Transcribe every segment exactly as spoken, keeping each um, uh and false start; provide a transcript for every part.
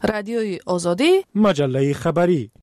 رادیوی آزادی، مجله خبری.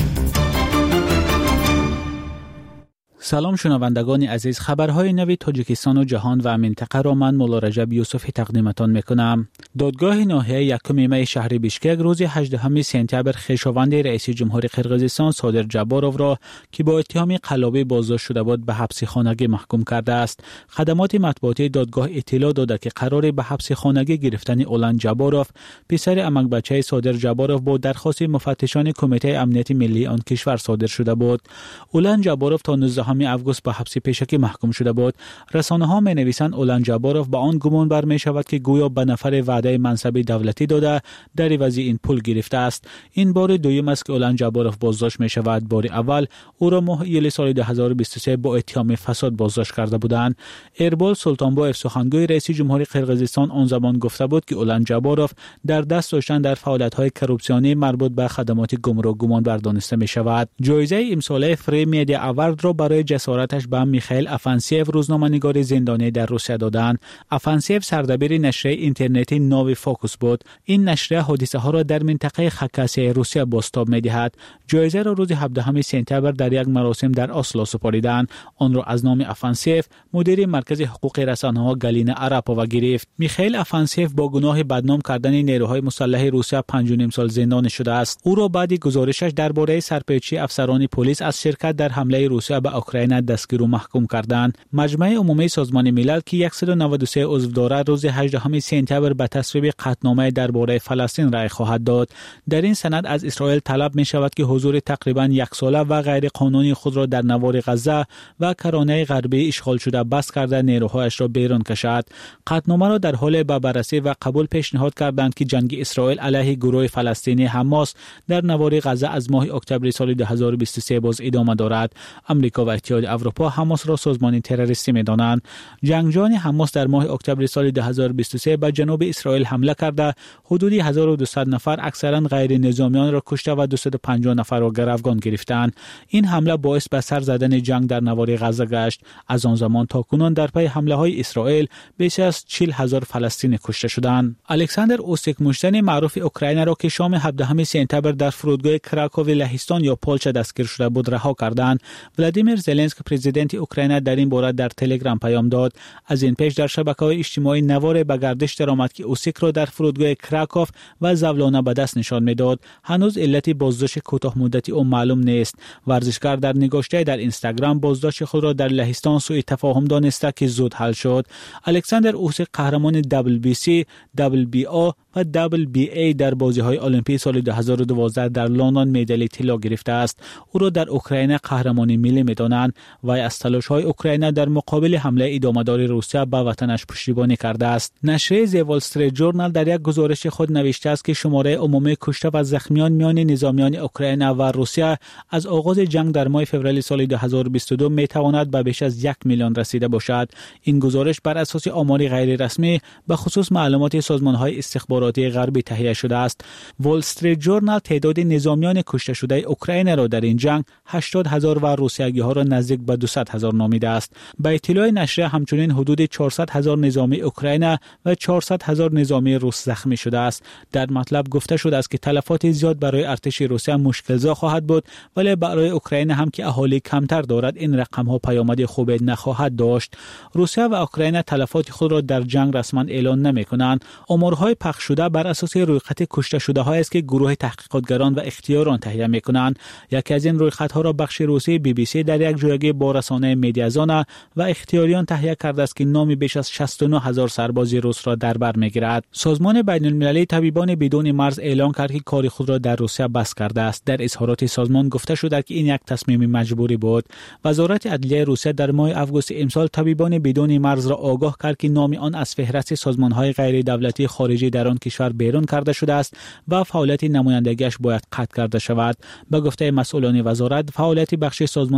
سلام شنوندگان عزیز، خبرهای نوی تاجیکستان و جهان و منطقه را من مولا رجب یوسفی تقدیمتان میکنم. دادگاه ناحیه یکم می شهر بیشکک روز هجدهم سپتامبر خویشاوند رئیس جمهور قرقیزستان صادر جباروف را که با اتهام قلابی بازداشت شده بود به حبس خانگی محکوم کرده است. خدمات مطبوعاتی دادگاه اطلاع داده که قرار به حبس خانگی گرفتن اولان جباروف، پسر امک بچه صادر جباروف، با درخواست مفتشان کمیته امنیت ملی آن کشور صادر شده بود. اولان جباروف تا نوزدهم آگوست به حبس پیشکی محکوم شده بود. رسانه‌ها می‌نویسند اولان جباروف با آن گمان بر می‌شود که گویا به نفر وعده منصب دولتی داده در عوض این پول گرفته است. این بار دوم است که اولان جباروف بازداشت می‌شود. بار اول او را ماه ایول سال دو هزار و بیست و سه با اتهام فساد بازداشت کرده بودند. اربال سلطانبایر سخنگوی رئیس جمهور قرقیزستان آن زمان گفته بود که اولان جباروف در دست داشتن در فعالیت‌های کروپسیونی مربوط به خدمات گمرک گمان بر دانسته می‌شود. جایزه امساله فری میدیا اوارد را برای جسارتش به میخائیل افانسیف، روزنامه‌نگار زندانی در روسیه دادند. افانسیف سردبیر نشریه اینترنتی نوی فوکوس بود. این نشریه حادثه ها را در منطقه خاکاسیای روسیه بازتاب می‌دهد. جایزه را روز هفدهم سپتامبر در یک مراسم در اسلو سپاریدند. آن را از نام افانسیف مدیر مرکز حقوق رسانه‌ها گالینا آراپووا گرفت. میخائیل افانسیف با گناه بدنام کردن نیروهای مسلح روسیه پنج و نیم سال زندانی شده است. او را بعد گزارشش درباره سرپیچی افسران پلیس از شرکت در حمله روسیه به اوکراین دستگیر و محکوم کردند. مجمع عمومی سازمان ملل که صد و نود و سه عضو دارد روز هجدهم سپتامبر به تصویب قطعنامه درباره فلسطین رأی خواهد داد. در این سند از اسرائیل طلب می شود که حضور تقریبا یک ساله و غیر قانونی خود را در نوار غزه و کرانه غربی اشغال شده بس کرده نیروهایش را بیرون کشد. قطعنامه را در حال به بررسی و قبول پیشنهاد کردند که جنگ اسرائیل علیه گروه فلسطینی حماس در نوار غزه از ماه اکتبر سال دو هزار و بیست و سه باز ادامه دارد. آمریکا و اتحاد اروپا حماس را سازمان تروریستی می‌دانند. جنگجویان حماس در ماه اکتبر سال دو هزار و بیست و سه به جنوب اسرائیل حمله کرده حدود هزار و دویست نفر اکثرا غیر نظامیان را کشته و دویست و پنجاه نفر را گروگان گرفتند. این حمله باعث به سر زدن جنگ در نوار غزه گشت. از آن زمان تا کنون در پی حمله های اسرائیل بیش از چهل هزار فلسطینی کشته شدند. الکساندر اوسیک، مشتری معروف اوکراین را که شام هفدهم سپتامبر در فرودگاه کراکوو لهستان یا پولچا دستگیر شده بود رها کردند. ولادیمیر زلنسکی پرزیدنت اوکراین در این باره در تلگرام پیام داد. از این پیش در شبکه‌های اجتماعی نوار به گردش درآمد که اوسیک را در فرودگاه کراکوف و زولانه به دست نشان میداد. هنوز علت بازداشت کوتاه مدتی او معلوم نیست. ورزشکار در نگاشته در اینستاگرام بازداشت خود را در لهستان سوء تفاهم دانسته که زود حل شد. الکساندر اوسیک قهرمان دبل بی سی، دبل بی او و دبل بی ای در بازی‌های المپیک سال دو هزار و دوازده در لندن مدال طلا گرفته است. او را در اوکراین قهرمان ملی می‌دانند و از تلاش‌های اوکراین در مقابل حمله ادامه‌دار روسیه به وطنش پشتیبانی کرده است. نشریه ز وال استریت ژورنال در یک گزارش خود نوشته است که شماره عمومی کشته و زخمیان میان نظامیان اوکراین و روسیه از آغاز جنگ در ماه فوریه سال دو هزار و بیست و دو می‌تواند به بیش از یک میلیون رسیده باشد. این گزارش بر اساس آمار غیر رسمی به خصوص معلومات سازمان‌های استخباراتی غربی تهیه شده است. وال استریت ژورنال تعداد نظامیان کشته شده اوکراین را در این جنگ هشتاد هزار و روسیه‌گی‌ها را نزدیک به دویست هزار نامیده است. به اطلاع نشریه همچنین حدود چهارصد هزار نظامی اوکراین و چهارصد هزار نظامی روس زخمی شده است. در مطلب گفته شده است که تلفات زیاد برای ارتش روسیه مشکل‌زا خواهد بود، ولی برای اوکراین هم که اهالی کمتر دارد این رقم‌ها پیامد خوبی نخواهد داشت. روسیه و اوکراین تلفات خود را در جنگ رسما اعلان نمی‌کنند. آمارهای پخش شده بر اساس رویخط کشته شده‌هایی است که گروه تحقیقاتگران و اختیاران تهیه می‌کنند. یکی از این رویخط‌ها را بخش روسی بی بی سی در یک جایگاه با رسانه مدیازانا و اختیاریان تهیه کرده است که نام بیش از شصت و نه هزار سرباز روس را در بر می‌گیرد. سازمان بین‌المللی طبیبان بدون مرز اعلام کرد که کار خود را در روسیه بس کرده است. در اظهارات سازمان گفته شده که این یک تصمیم مجبوری بود. وزارت عدلیه روسیه در ماه آگوست امسال طبیبان بدون مرز را آگاه کرد که نام آن از فهرست سازمان‌های غیر دولتی خارجی در آن کشور بیرون کرده شده است و فعالیت نمایندگیش باید قطع کرده شود. به گفته مسئولان وزارت، فعالیت بخش سازمان به طلبات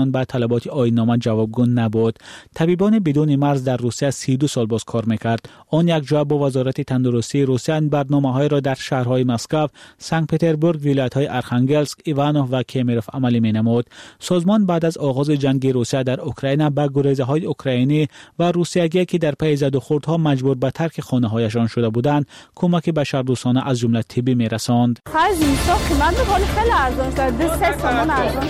طلبات آیین‌نامه جوابگو نبود. طبیبان بدون مرز در روسیه سی و دو سال باز کار میکرد. آن یک جا با وزارت تندرستی روسیه برنامه‌های را در شهرهای مسکو، سنت پترزبورگ، ولایت‌های ارخانگلسک، ایوانوف و کیمیروف عملی می‌نمود. سازمان بعد از آغاز جنگ روسیه در اوکراین به گریزه‌های اوکراینی و روسیایی که در پی زد و خوردها مجبور به ترک خانه‌هایشان شده بودند، کمک بشردوستانه از جمله طبی می‌رساند. خرج اینستا قیمت می‌کنه خیلی ارزان شد. دو سه تومان ارزان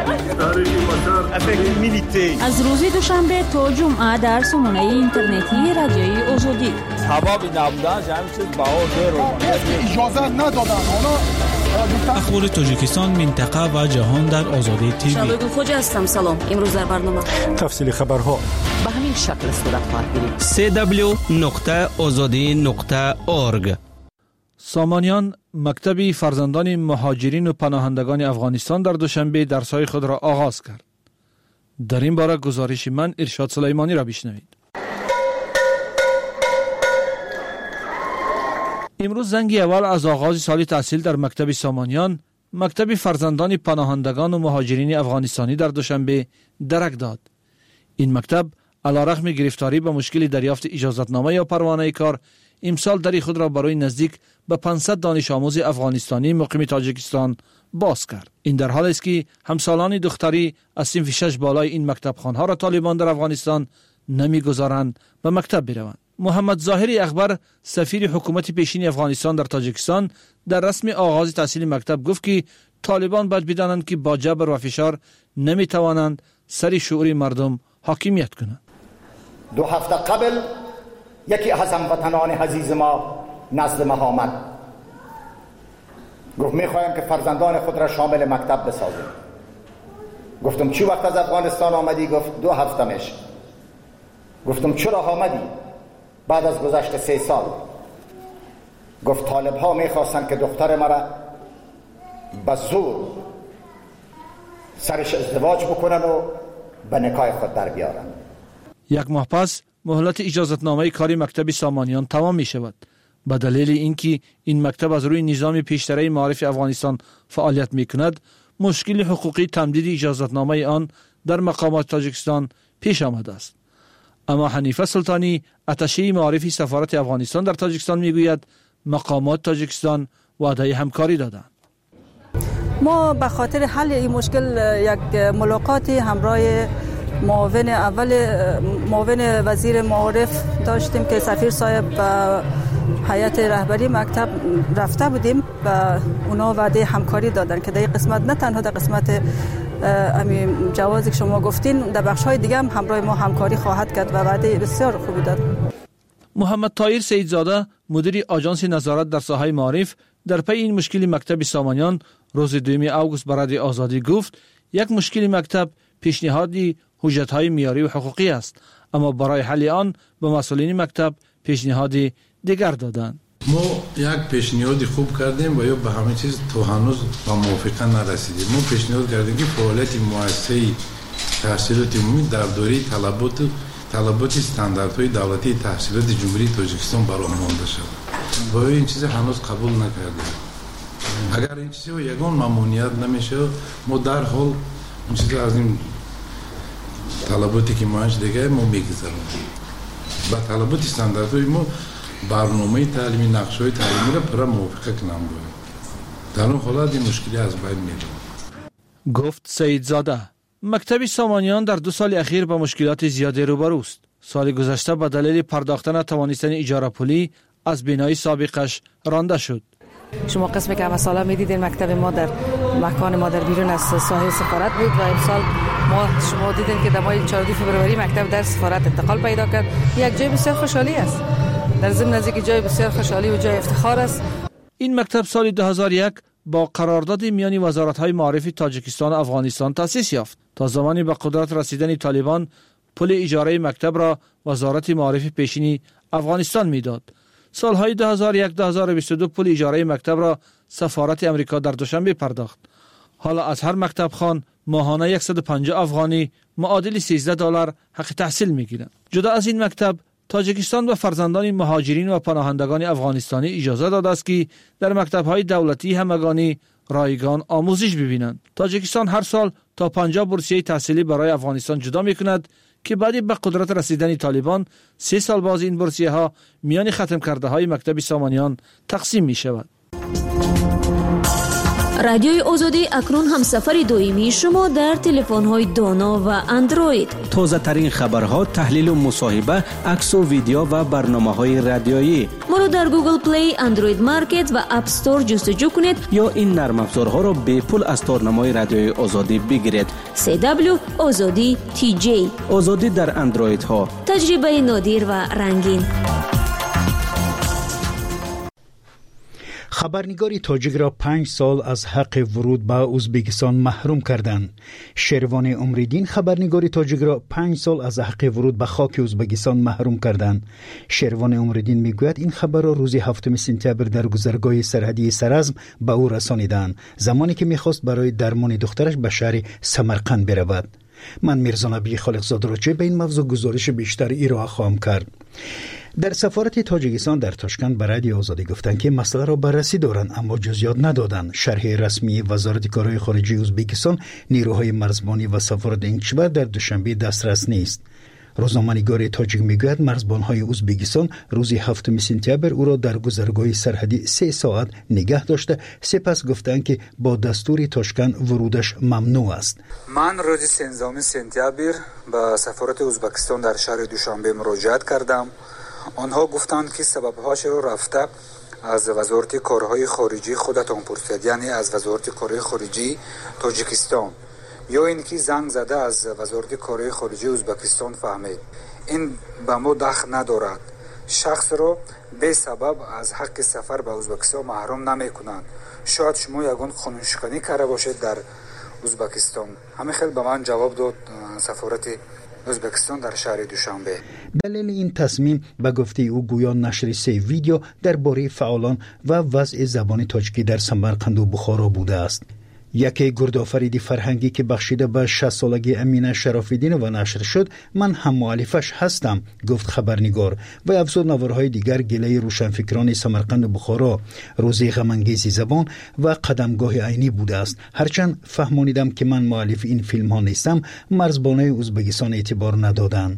شد. از روز دوشنبه تا جمعه در سامانه اینترنتی رادیوی آزادی. ثوابی نبودن همین چیز بها زیرو. اجازه ندادن. اخبار تاجیکستان، منطقه و جهان در آزادی تیوی. شبگو خوجا هستم. سلام. امروز در برنامه تفصیل خبرها به همین شکل صورت خواهد گرفت. سی دبلیو نقطه آزادی نقطه اورگ. سامانیان مکتب فرزندان مهاجرین و پناهندگان افغانستان در دوشنبه درس‌های خود را آغاز کرد. در این باره گزارش من ارشاد سلیمانی را بشنوید. امروز زنگ اول از آغاز سال تحصیل در مکتب سامانیان، مکتب فرزندان پناهندگان و مهاجرین افغانستانی در دوشنبه درک داد. این مکتب علیرغم گرفتاری به مشکل دریافت اجازتنامه یا پروانه کار، امسال دری خود را برای نزدیک به پانصد دانش آموز افغانستانی مقیم تاجیکستان باز کرد. این در حالی است که همسالان دختری از صنف شش بالای این مکتب خانها را طالبان در افغانستان نمیگذارند به مکتب بروند. محمد ظاهری اخبر، سفیر حکومت پیشین افغانستان در تاجیکستان، در رسم آغاز تحصیل مکتب گفت که طالبان باید بدانند که با جبر و فشار نمیتوانند سر شعور مردم حاکمیت کنند. دو هفته قبل یکی از هموطنان عزیز ما نزد ما آمد، گفت میخوایم که فرزندان خود را شامل مکتب بسازیم. گفتم چی وقت از افغانستان آمدی؟ گفت دو هفته میشه. گفتم چرا آمدی؟ بعد از گذشت سه سال. گفت طالب ها میخواستن که دختر مرا به زور سرش ازدواج بکنن و به نکاح خود در بیارن. یک ماه پس مهلت اجازتنامه کاری مکتب سامانیان تمام می شود. به دلیل اینکه این مکتب از روی نظام پیشتره معارف افغانستان فعالیت می کند، مشکل حقوقی تمدید اجازتنامه آن در مقامات تاجیکستان پیش آمده است. اما حنیفه سلطانی، اتشه معارف سفارت افغانستان در تاجیکستان می گوید مقامات تاجیکستان وعده همکاری دادند. ما به خاطر حل این مشکل یک ملاقاتی همراه معاون اول معاون وزیر معارف داشتیم که سفیر صاحب و هیئت رهبری مکتب رفته بودیم و اونا وعده همکاری دادن که در این قسمت نه تنها در قسمت همین جوازی که شما گفتین، در بخش‌های دیگه هم همراه ما همکاری خواهد کرد و وعده بسیار خوبی داد. محمد طاهر سیدزاده، مدیر آژانس نظارت در ساحه معارف، در پی این مشکل مکتب سامانیان روز دوم آگوست به رادیو آزادی گفت یک مشکل مکتب پیشنهادی حجت‌های معیاری و حقوقی است، اما برای حل آن به مسئولین مکتب پیشنهادی دیگر دادند. ما یک پیشنهاد خوب کردیم و یا به همه چیز تو هنوز با موافقه نرسیدیم. ما پیشنهاد کردیم که فعالیت مؤسسه تحصیلات عمومی در دوره طلبات طلبات استانداردهای دولتی تحصیلات جمهوری تاجیکستان برآورده شود. و این چیز هنوز قبول نکردیم. اگر این چیز یگان ممنوعیت نمیشه، ما در حال این چیز از این طلباتی که ماش دیگه ما میگذاریم. با طلبات استانداردهای ما برنامه تعلیمی، نقشه‌های تعلیمی را پر موافقه کنم باید. در اون حالت این مشکلی از بین میره. گفت سیدزاده. مکتب سامانیان در دو سال اخیر با مشکلات زیادی روبروست. سال گذشته به دلیل پرداختن نتوانستن اجاره پولی از بنای سابقش رانده شد. شما قسمی که مثلا میدیدین مکتب ما در مکان ما در بیرون از ساحه سفارت بود و امسال ما شما دیدین که در ماه چهاردهم فوریه مکتب در سفارت انتقال پیدا کرد. یک جای بسیار خوشحالی است. در ضمن از اینکه جای بسیار خوشحالی و جای افتخار است. این مکتب سال دو هزار و یک با قرارداد میان وزارت‌های معارف تاجیکستان و افغانستان تأسیس یافت. تا زمانی به قدرت رسیدن طالبان پول اجاره مکتب را وزارت معارف پیشین افغانستان میداد. سالهای دو هزار و یک تا دو هزار و بیست و دو پول اجاره مکتب را سفارت امریکا در دوشنبه پرداخت. حالا از هر مکتب خان ماهانه صد و پنجاه افغانی معادل سیزده دلار حق تحصیل میگیرند. جدا از این مکتب تاجیکستان به فرزندان مهاجرین و پناهندگان افغانستانی اجازه داده است که در مکتب‌های دولتی همگانی رایگان آموزش ببینند. تاجیکستان هر سال تا پنجاه بورسیه تحصیلی برای افغانستان جدا می‌کند که بعد به قدرت رسیدن طالبان سه سال باز این بورسیه ها میان ختم کرده های مکتب سامانیان تقسیم می شود. رادیوی آزادی اکنون هم سفر دویمی شما در تلفن های دانا و اندروید. تازه ترین خبرها، تحلیل و مصاحبه، عکس و ویدیو و برنامه های رادیویی. ما رو در گوگل پلی، اندروید مارکت و اپ استور جستجو کنید یا این نرم افزارها را به پول از تارنمای رادیوی آزادی بگیرید. سی دبلیو آزادی تی جی. آزادی در اندروید ها. تجربه نادر و رنگین. خبرنگاری تاجیک را پنج سال از حق ورود به ازبکستان محروم کردند. شروان عمریدین خبرنگاری تاجیک را پنج سال از حق ورود به خاک ازبکستان محروم کردند. شروان عمریدین میگوید این خبر را روز هفتم سپتامبر در گذرگاه سرحدی سرازم به او رسانیدند، زمانی که میخواست برای درمان دخترش به شهر سمرقند برود. من میرزا نبی خالقزاده را به این موضوع گزارش بیشتر ارائه خواهم کرد. در سفارت تاجیکستان در تاشکند به رادیو آزادی گفتند که مسئله را بررسی دارند، اما جزئیات ندادند. شرح رسمی وزارت کارهای خارجه ازبکستان نیروهای مرزبانی و سفارت این کشور در دوشنبه دسترس نیست. روزنامه‌نگار تاجیک میگوید مرزبان‌های ازبکستان روز هفتم سپتامبر او را در گذرگاه سرحدی سه ساعت نگه داشته، سپس گفتند که با دستور تاشکند ورودش ممنوع است. من روز سیزدهم سپتامبر به سفارت ازبکستان در شهر دوشنبه مراجعه کردم. آنها گفتند که سبب‌هاش رو رفته از وزارت کارهای خارجه خودتان پرسید، یعنی از وزارت کارهای خارجه تاجیکستان، یا اینکه زنگ زده از وزارت کارهای خارجه ازبکستان فهمید. این به ما دخل ندارد. شخص را به سبب از حق سفر به ازبکستان محروم نمی‌کنند. شاید شما یگان قانونشکنی کرده باشید در ازبکستان. همین خیلی به من جواب داد سفارت ازبکستان در شهر دوشنبه. دلیل این تصمیم به گفته او گویا نشر سه ویدیو درباره فعالان و وضع زبان تاجیکی در سمرقند و بخارا بوده است. یکی گردآفریدی فرهنگی که بخشیده به شصت سالگی امینه شراف‌الدین و نشر شد، من هم مؤلفش هستم، گفت خبرنگار و افزود نوارهای دیگر گله روشنفکران سمرقند و بخارا، روزی غم‌انگیز زبان و قدمگاه عینی بوده است. هرچند فهمانیدم که من مؤلف این فیلم ها نیستم، مرزبانای ازبکستان اعتبار ندادند.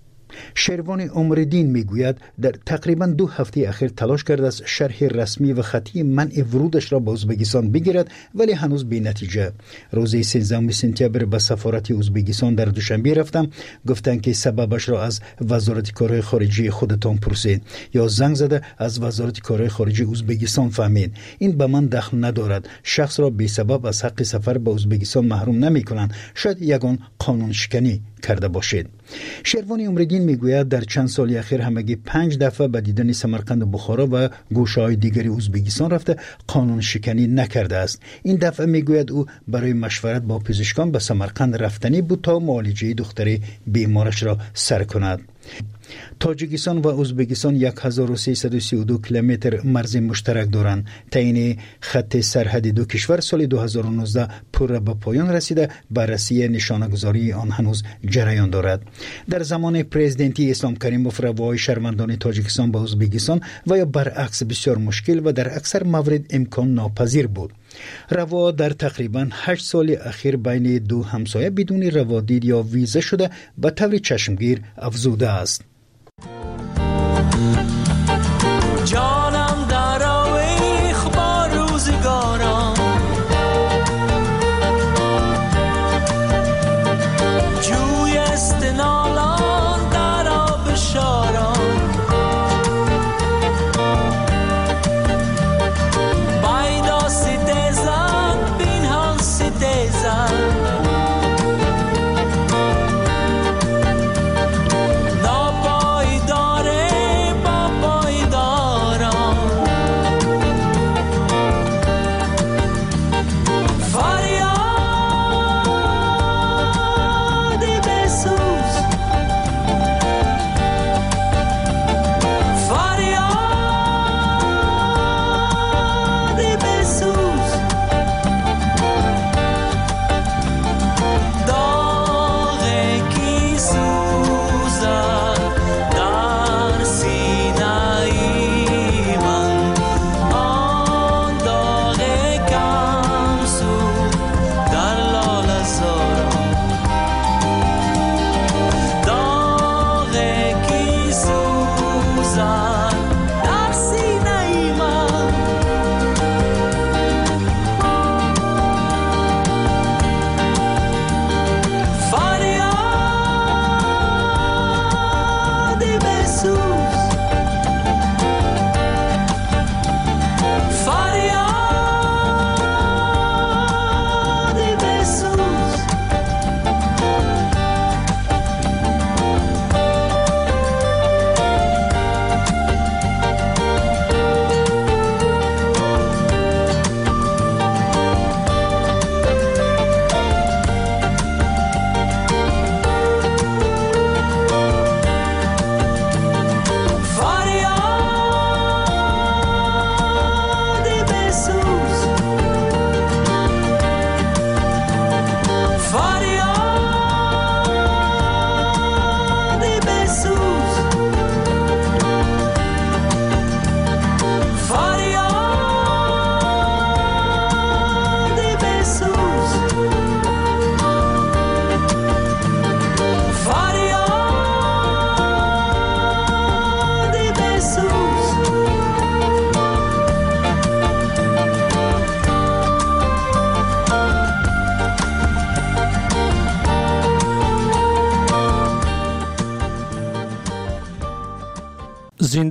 شروان عمریدین میگوید در تقریبا دو هفته اخیر تلاش کرده است شرح رسمی و خطی منع ورودش را به ازبکستان بگیرد، ولی هنوز بی نتیجه. روز سیزدهم سپتامبر به سفارت ازبکستان در دوشنبه رفتم، گفتند که سببش را از وزارت کارهای خارجه خودتان پرسید یا زنگ زده از وزارت کارهای خارجه ازبکستان فهمید. این به من دخل ندارد. شخص را بی سبب از حق سفر به ازبکستان محروم نمی کنند. شاید یگان قانون شکنی کرده باشید. شروانی عمریدین میگوید در چند سال اخیر همگی پنج دفعه به دیدن سمرقند و بخارا و گوشه‌های دیگری ازبکستان رفته، قانون شکنی نکرده است. این دفعه میگوید او برای مشورت با پزشکان به سمرقند رفتنی بود تا معالجه دختر بیمارش را سر کند. تاجیکستان و ازبکستان هزار و سیصد و سی و دو کیلومتر مرز مشترک دارند. تعیین خط سرحدی دو کشور سال دو هزار و نوزده پر به پایان رسیده، بررسی نشانه‌گذاری آن هنوز جریان دارد. در زمان پرزیدنتی اسلام کریموف روای شهروندان تاجیکستان به ازبکستان و یا برعکس بسیار مشکل و در اکثر موارد امکان ناپذیر بود. روا در تقریبا هشت سال اخیر بین دو همسایه بدون روادید یا ویزه شده به طور چشمگیر افزوده است. جانم در آویخ با روزگارم، جوی استنالان در آب شارم، بایدا ستیزن بینهان ستیزن، نابا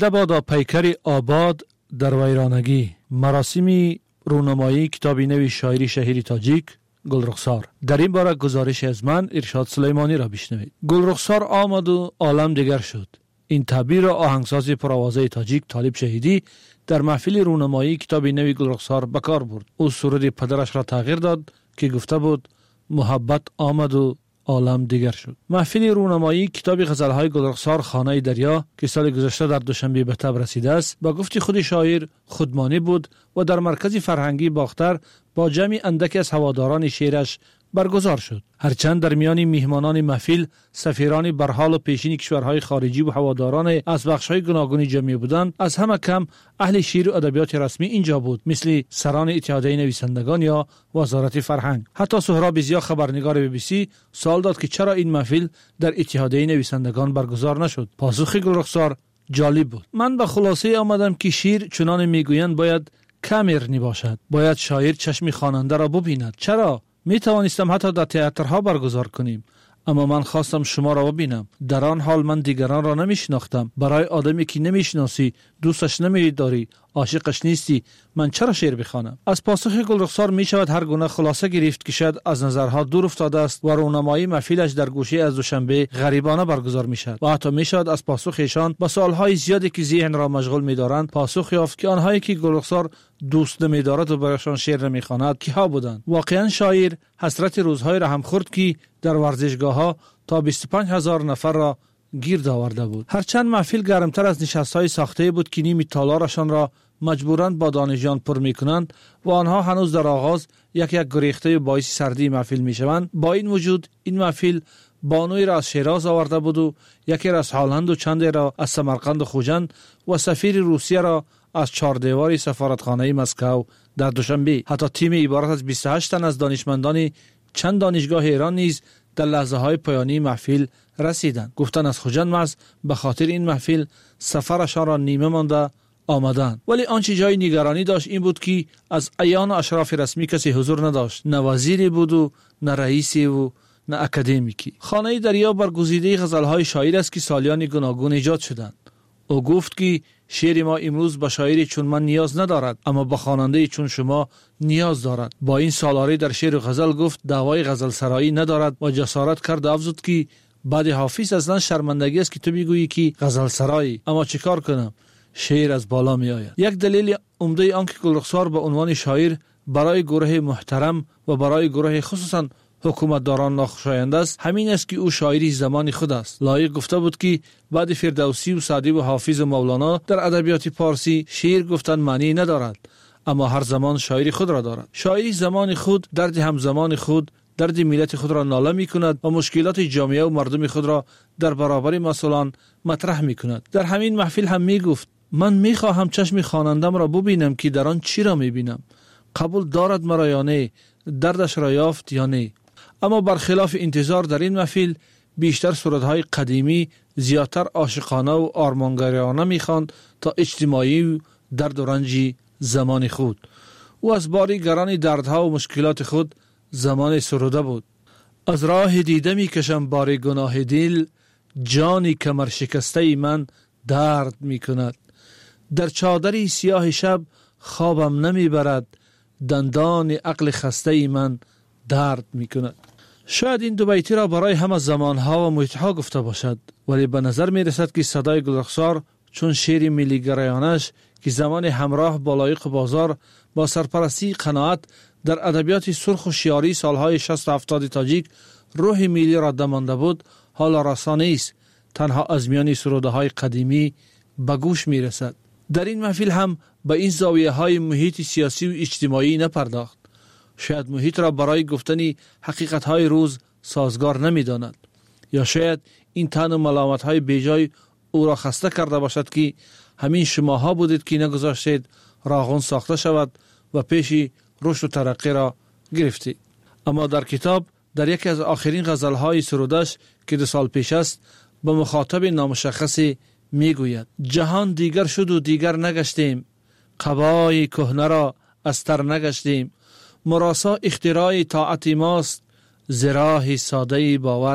زنده بادا پیکر آباد در ویرانگی. مراسم رونمایی کتاب نوی شاعری شهیر تاجیک گلرخسار. در این باره گزارش از من ارشاد سلیمانی را بشنوید. گلرخسار آمد و عالم دیگر شد. این تعبیر را آهنگساز پرآوازه تاجیک طالب شهیدی در محفل رونمایی کتاب نوی گلرخسار به کار برد. او سرود پدرش را تغییر داد که گفته بود محبت آمد و عالم دیگر شد. محفل رونمایی کتاب غزل‌های گلرخسار خانه دریا که سال گذشته در دوشنبه به تب رسیده است با گفت خود شاعر خودمانی بود و در مرکز فرهنگی باختر با جمع اندکی از هواداران شعرش برگزار شد. هرچند در میان میهمانان محفل سفیران برحال و پیشین کشورهای خارجی و هواداران از بخش‌های گوناگون جمعی بودند، از همه کم اهل شعر و ادبیات رسمی اینجا بود، مثل سران اتحادیه نویسندگان یا وزارت فرهنگ. حتی سهراب زیا خبرنگار بی بی سی سوال داد که چرا این محفل در اتحادیه نویسندگان برگزار نشد. پاسخ گلرخسار جالب بود. من به خلاصه آمدم که شعر چنان میگویند باید کامرنی باشد، باید شاعر چشم خواننده را ببیند. چرا؟ می توانستم حتی در تئاترها برگزار کنیم، اما من خواستم شما را ببینم. در آن حال من دیگران را نمی شناختم. برای آدمی که نمی شناسی، دوستش نمی داری، عاشقش نیستی، من چرا شعر بخوانم؟ از پاسخ گلرخسار می شود هر گونه خلاصه گرفت که شاید از نظرها دور افتاده است و رونمایی محفلش در گوشه از دوشنبه غریبانه برگزار می شود. و حتی می شود از پاسخ ایشان با سوالهای زیادی که ذهن را مشغول می دارند پاسخ یافت که آنهایی که گلرخسار دوست نمی دارد و برایشان شعر نمی خواند کیها بودند. واقعا شاعر حسرت روزهای را هم خورد که در ورزشگاه‌ها تا بیست و پنج هزار نفر را گیر آورده بود. هرچند محفل گرمتر از نشست‌های ساخته بود که نیم تالارشان را مجبوراً با دانشجویان پر می‌کنند و آنها هنوز در آغاز یک یک گریخته باعث سردی محفل می‌شوند، با این وجود این محفل بانوی را از شیراز آورده بود و یکی را از هالند و چندی را از سمرقند و خوجند و سفیر روسیه را از چهاردیواری سفارتخانه مسکو در دوشنبه. حتی تیم عبارت از بیست و هشت تن از دانشمندان چند دانشگاه ایران نیز در لحظه های پایانی محفل رسیدند. گفتن از خوجند محض به خاطر این محفل سفرشان را نیمه مانده آمدند. ولی آنچه جای نگرانی داشت این بود که از اعیان و اشراف رسمی کسی حضور نداشت، نه وزیری بود و نه رئیسی و نه اکادمیکی. خانه دریا برگزیده غزل‌های شاعر است که سالیان گوناگون ایجاد شدند. او گفت که شعر ما امروز به شاعری چون من نیاز ندارد، اما به خواننده چون شما نیاز دارد. با این سالاری در شعر و غزل گفت دعوای غزل سرایی ندارد و جسارت کرد افزود که بعد حافظ اصلا شرمندگی است که تو میگویی که غزل سرایی، اما چیکار کنم، شعر از بالا می آید. یک دلیل عمده آن که گلرخسار به عنوان شاعر برای گروه محترم و برای گروه خصوصا حکومتداران ناخوشایند است همین است که او شاعری زمان خود است. لایق گفته بود که بعد فردوسی و سعدی و حافظ و مولانا در ادبیات پارسی شعر گفتن معنی ندارد، اما هر زمان شاعری خود را دارد. شاعری زمان خود درد همزمان خود، درد ملت خود را ناله می کند و مشکلات جامعه و مردم خود را در برابر مسئولان مطرح می کند. در همین محفل هم می گفت من می خواهم چشم خوانندم را ببینم که در آن چی را می بینم، قبول دارد مرا یا نه، دردش را یافت یا نه. اما برخلاف انتظار در این محفل بیشتر صورتهای قدیمی زیادتر عاشقانه و آرمانگرایانه می‌خواند تا اجتماعی و درد و رنج زمان خود. او از باری گران دردها و مشکلات خود زمان سروده بود. از راه دیده می‌کشم بار گناه دل، جانی کمر شکسته من درد می‌کند. در چادری سیاه شب خوابم نمی‌برد، دندان عقل خسته من درد می‌کند. شاید این دو بیتی را برای همه زمانها و محیطها گفته باشد، ولی به نظر می رسد که صدای گلرخسار چون شعر ملی گرایانش که زمان همراه با لایق بازار با سرپرستی قناعت در ادبیات سرخ و شیاری سالهای شصت و هفتاد تاجیک روح ملی را دمانده بود حالا رسانه است، تنها از میان سروده های قدیمی به گوش می رسد. در این محفل هم به این زاویه های محیط سیاسی و اجتماعی نپرداخت. شاید محیط را برای گفتن حقیقت های روز سازگار نمی داند، یا شاید این تن و ملامت های بیجای او را خسته کرده باشد که همین شماها بودید که نگذاشتید راغون ساخته شود و پیش رشد و ترقی را گرفتید. اما در کتاب در یکی از آخرین غزل های سرودش که دو سال پیش است به مخاطب نامشخصی می گوید جهان دیگر شد و دیگر نگشتیم، قبای کهنه را از تر نگشتیم، مراسا اختراع طاعت ماست، زراح ساده باور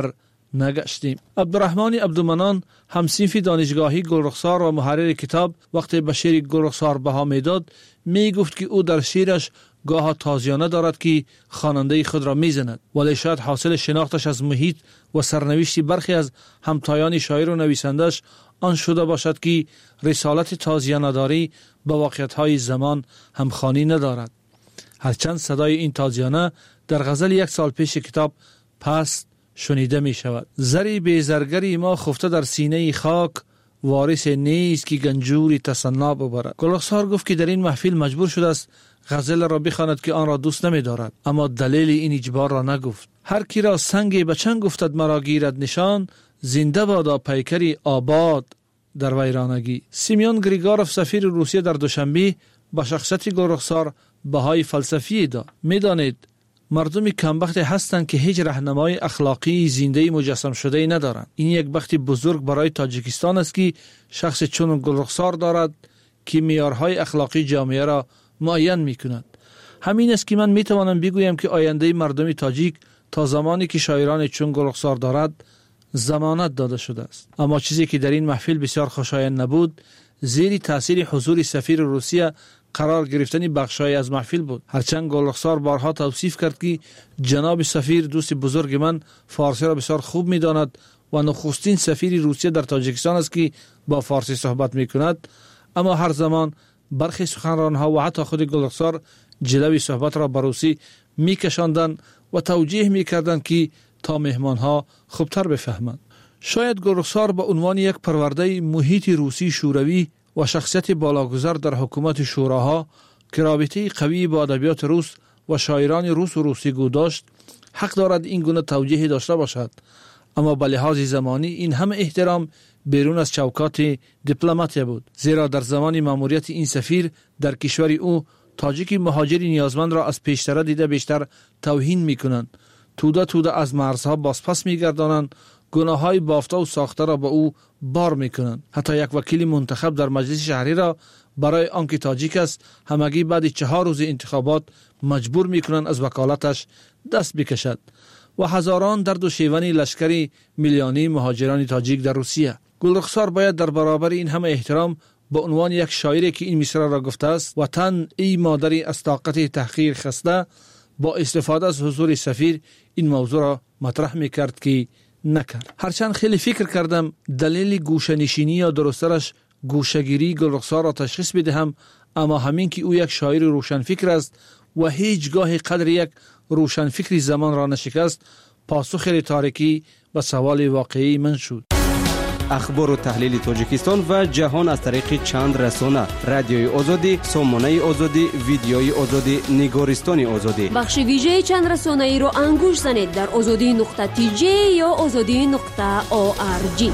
نگشتیم. عبدالرحمن عبدالمنان همصنف دانشگاهی گلرخسار و محرر کتاب وقتی به شعر گلرخسار بها میداد می گفت که او در شعرش گاه تازیانه دارد که خواننده خود را میزند، ولی شاید حاصل شناختش از محیط و سرنوشت برخی از همتایان شاعر و نویسندش آن شده باشد که رسالت تازیانه داری به واقعیت‌های زمان همخوانی ندارد. هرچند صدای این تازیانه در غزل یک سال پیش کتاب پست شنیده می شود. زری بیزرگری ما خفته در سینه خاک، وارث نیست که گنجوری تصنا ببرد. گلرخسار گفت که در این محفل مجبور شده است غزل را بخواند که آن را دوست نمی دارد، اما دلیل این اجبار را نگفت. هر کی را سنگ به چنگ گفتد مرا گیرد نشان، زنده بادا پیکری آباد در ویرانگی. سیمیون گریگاروف سفیر روسیه در دوشنبه با شخصیت گلرخسار بهای فلسفی داد. می دانید مردمی کمبخت هستند که هیچ راهنمای اخلاقی زنده مجسم شده ای ندارند. این یک بخت بزرگ برای تاجیکستان است که شخص چون گلرخسار دارد که معیارهای اخلاقی جامعه را معین می کند. همین است که من می توانم بگویم که آینده مردم تاجیک تا زمانی که شاعران چون گلرخسار دارد ضمانت داده شده است. اما چیزی که در این محفل بسیار خوشایند نبود زیر تاثیر حضور سفیر روسیه قرار گرفتن بخشای از محفل بود. هرچند گلرخسار بارها توصیف کرد که جناب سفیر دوست بزرگ من فارسی را بسیار خوب می داند و نخستین سفیر روسیه در تاجیکستان است که با فارسی صحبت می کند، اما هر زمان برخی سخنرانها و حتی خود گلرخسار جلوی صحبت را به روسی می کشاندند و توجیه می کردند که تا مهمانها خوبتر بفهمند. شاید گلرخسار به عنوان یک پرورده محیط روسی شوروی و شخصیت بالاگذار در حکومت شوراها که رابطه قوی با ادبیات روس و شاعران روس و روسی گو داشت حق دارد این گونه توجیه داشته باشد، اما به لحاظ زمانی این همه احترام بیرون از چوکات دیپلماتی بود، زیرا در زمان ماموریت این سفیر در کشور او تاجیک مهاجری نیازمند را از پیشتر دیده بیشتر توهین میکنند، توده توده از مرزها بازپس میگردانند، گناههای بافته و ساخته را به او بار میکنند. حتی یک وکیل منتخب در مجلس شهری را برای آنکه تاجیک است همگی بعد چهار روز انتخابات مجبور میکنند از وکالتش دست بکشد و هزاران درد و شیون لشکری میلیونی مهاجران تاجیک در روسیه. گلرخسار باید در برابر این همه احترام به عنوان یک شاعری که این مصرع را گفته است وطن ای مادری از طاقت تحقیر خسته، با استفاده از حضور سفیر این موضوع را مطرح میکرد که نکرد. هرچند خیلی فکر کردم دلیل گوشه‌نشینی یا درسترش گوشه‌گیری گلرخسار را تشخیص بدهم، اما همین که او یک شاعر روشنفکر است و هیچگاه قدر یک روشنفکری زمان را نشکست، پاسخ خیلی تاریکی و سوال واقعی من شد. اخبار و تحلیل تاجیکستان و جهان از طریق چند رسانه: رادیوی آزادی، سامانه آزادی، ویدیوی آزادی، نگارستان آزادی. بخش ویژه چند رسانه ای رو انگوش زنید در آزادی نقطه تی جی یا آزادی نقطه او آر جی.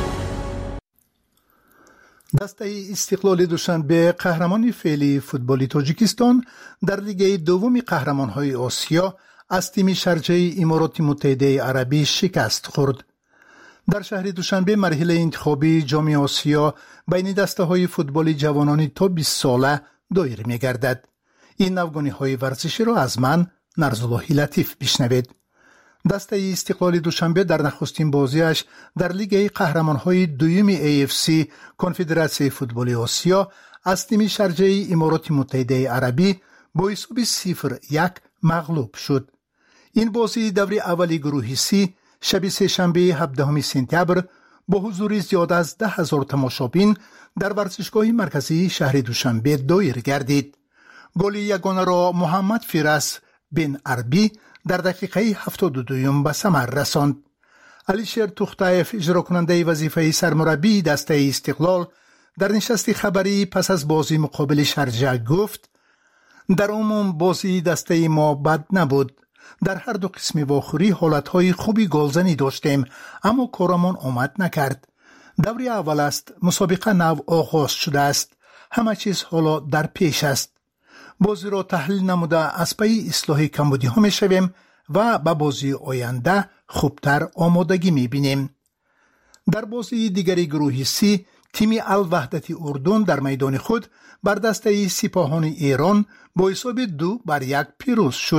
دسته استقلال دوشنبه قهرمان فعلی فوتبال تاجیکستان در لیگ دوم قهرمان‌های آسیا از تیم شارجه امارات متحده عربی شکست خورد. در شهر دوشنبه مرحله انتخابی جام آسیا بین دسته‌های فوتبال جوانان تا بیست ساله دایر می‌گردد. این نوگانی‌های ورزشی را از من نرزالله لطیف بشنوید. دسته استقلال دوشنبه در نخستین بازیش در لیگ قهرمان‌های دوم ای اف سی کنفدراسیون فوتبال آسیا از تیم شارجه امارات متحده عربی با حساب صفر یک مغلوب شد. این بازی دوره اولی گروه سی شب سه‌شنبه هفدهم سپتامبر با حضور زیاد از ده هزار تماشابین در ورزشگاه مرکزی شهر دوشنبه دایر گردید. گل یگانه را محمد فیرس بن عربی در دقیقه هفتاد و دو به ثمر رساند. علیشیر توختایف اجرا کننده وظیفه سرمربی دسته استقلال در نشست خبری پس از بازی مقابل شارجه گفت: در عموم بازی دسته ما بد نبود. در هر دو قسم واخوری حالتهای خوبی گلزنی داشتیم، اما کارمان آمد نکرد. دوره اول است، مسابقه نو آغاز شده است، همه چیز حالا در پیش است. بازی را تحلیل نموده از پی اصلاح کمبودی ها می شویم و به بازی آینده خوبتر آمادگی می بینیم. در بازی دیگری گروه سی تیم الوحدت اردن در میدان خود بر دسته سپاهان ایران با حساب دو بر یک پیروز شد.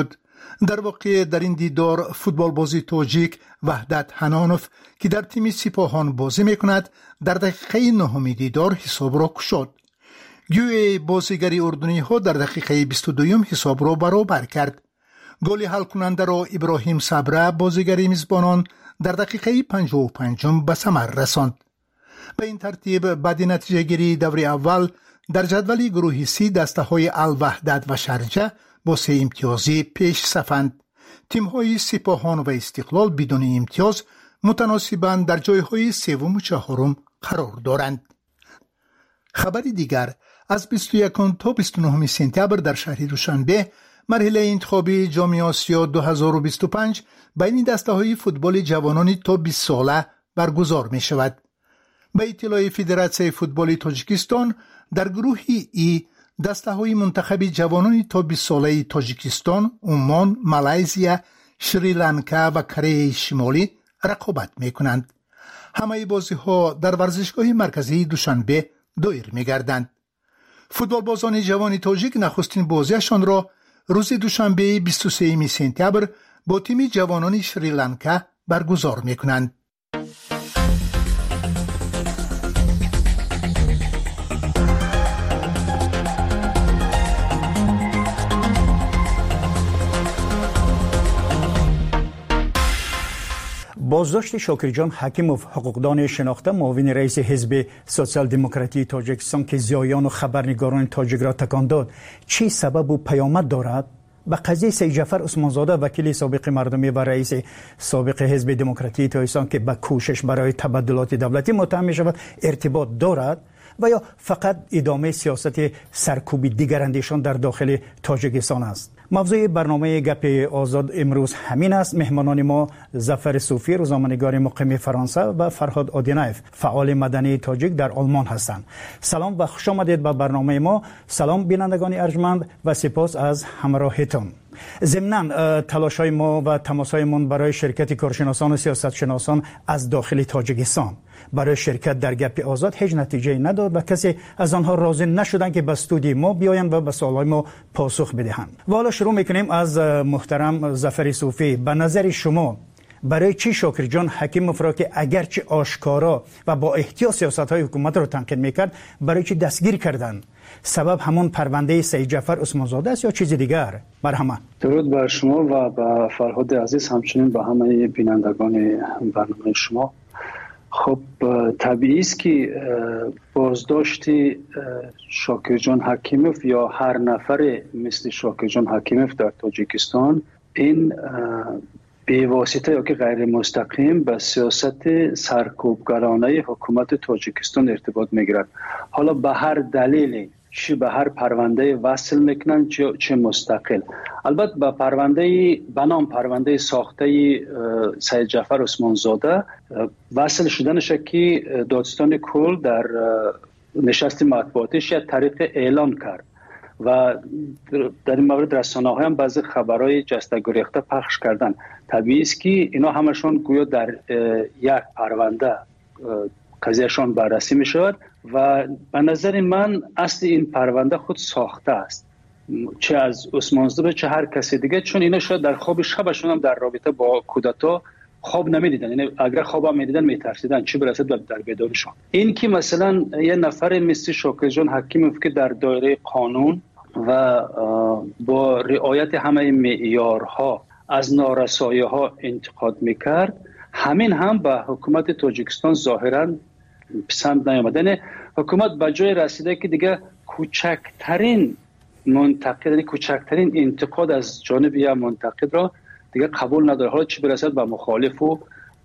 در واقع در این دیدار فوتبال بازی تاجیک وحدت حنانوف که در تیم سپاهان بازی میکند در دقیقه نهم دیدار حساب را کشاد. گوی بازیگری اردنی ها در دقیقه بیست و دو حساب را برابر کرد. گل حل کننده را ابراهیم صبره بازیگری میزبانان در دقیقه پنجاه و پنج به ثمر رساند. به این ترتیب بعد نتیجه گیری دور اول در جدول گروه سی دسته های الوحدت و شرجه با سه امتیازی پیش صفند. تیم های سپاهان و استقلال بدون امتیاز متناسباً در جای های سوم و چهارم قرار دارند. خبر دیگر از بیست و یکم تا بیست و نهم سپتامبر در شهر دوشنبه مرحله انتخابی جام آسیا دو هزار و بیست و پنج بین دسته های فوتبال جوانان تا بیست ساله برگزار می شود. به اطلاع فدراسیون فوتبال تاجیکستان در گروه ای دسته های منتخب جوانان تا بیست ساله تاجیکستان، عمان، مالزیا، شریلانکا و کره شمالی رقابت می کنند. همه بازی ها در ورزشگاه مرکزی دوشنبه دایر می گردند. فوتبال بازان جوان تاجیک نخستین بازیشان را روز دوشنبه بیست و سوم سپتامبر با تیم جوانان شریلانکا برگزار می کنند. بازداشت شاکرجان حکیموف حقوقدان شناخته معاون رئیس حزب سوسیال دموکراتی تاجیکستان که زیایان و خبرنگاران تاجیک را تکان داد چی سبب و پیامد دارد؟ به قضیه سید جعفر عثمانزاده وکیل سابق مردمی و رئیس سابق حزب دموکراتی تاجیکستان که به کوشش برای تبدلات دولتی متهم می شود ارتباط دارد و یا فقط ادامه سیاست سرکوبی دیگراندیشان در داخل تاجیکستان است؟ موضوع برنامه گپ آزاد امروز همین است. مهمانان ما ظفر صوفی روزنامه‌نگار مقیم فرانسه و فرهاد آدینایف فعال مدنی تاجیک در آلمان هستند. سلام و خوش آمدید به برنامه ما. سلام بینندگان ارجمند و سپاس از همراهیتان. ضمناً تلاش‌های ما و تماس‌هایمان برای شرکت کارشناسان و سیاستشناسان از داخل تاجیکستان برای شرکت در گپ آزاد هیچ نتیجه نداد و کسی از آنها راضی نشدند که به استودیو ما بیایند و به سوال‌های ما پاسخ بدهند. و حالا شروع می‌کنیم از محترم ظفر صوفی. به نظر شما برای چی شاکرجان حکیموف را که اگرچه آشکارا و با احتیاط سیاست‌های حکومت را تنقید می‌کرد برای چی دستگیر کردند؟ سبب همون پرونده سید جعفر عثمانزاده است یا چیز دیگر؟ مرحبا. درود بر شما و به فرهاد عزیز، همچنین به همه بینندگان برنامه شما. خب طبیعی است که بازداشت شاکرجان حکیموف یا هر نفر مثل شاکرجان حکیموف در تاجیکستان این به واسطه یا که غیر مستقیم به سیاست سرکوبگرانه حکومت تاجیکستان ارتباط میگیرد. حالا به هر دلیلی، چه به هر پرونده وصل میکنن چه مستقل. البته به پرونده بنام پرونده ساخته سید جعفر عثمانزاده وصل شدنش که دادستان کل در نشست مطبوعاتش یک طریق اعلان کرد و در این مورد رسانه‌ها هم بعضی خبرهای جسته گریخته پخش کردن. طبیعی است که اینا همشون گویا در یک پرونده قضیهشان بررسی می شود و به نظر من اصل این پرونده خود ساخته است، چه از عثمانزاده چه هر کسی دیگه، چون اینا شاید در خواب شبشون هم در رابطه با کودتا خواب نمیدیدن، یعنی اگر خواب هم میدیدن میترسیدن چه برسه در بیدارشون. این که مثلا یه نفر مثل شاکرجان حکیموف که در دایره قانون و با رعایت همه معیارها از نارسایی‌ها انتقاد میکرد، همین هم به حکومت تاجیکستان ظاهراً پسند نیامد. یعنی حکومت به جای رسیده که دیگه کوچکترین منتقد، یعنی کوچکترین انتقاد از جانب یا منتقد را دیگه قبول نداره، حالا چه برسد به مخالف و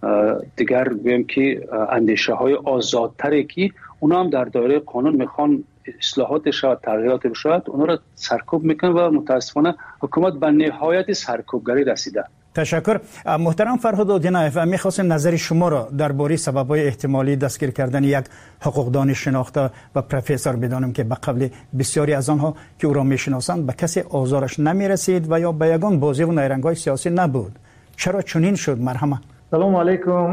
دیگر بگیم که اندیشه های آزادتری که اونا هم در دایره قانون میخوان اصلاحات شود، تغییرات شود، اونا را سرکوب میکنن و متاسفانه حکومت به نهایت سرکوبگری رسیده. تشکر. محترم فرهاد آدینایف، میخواستم نظر شما را درباره سبب‌های احتمالی دستگیر کردن یک حقوقدان شناخته و پروفسور بدانم که به قبل بسیاری از آنها که او را میشناسند به کسی آزارش نمیرسید و یا به یگان بازی و نیرنگ‌های سیاسی نبود. چرا چنین شد؟ مرحبا. سلام علیکم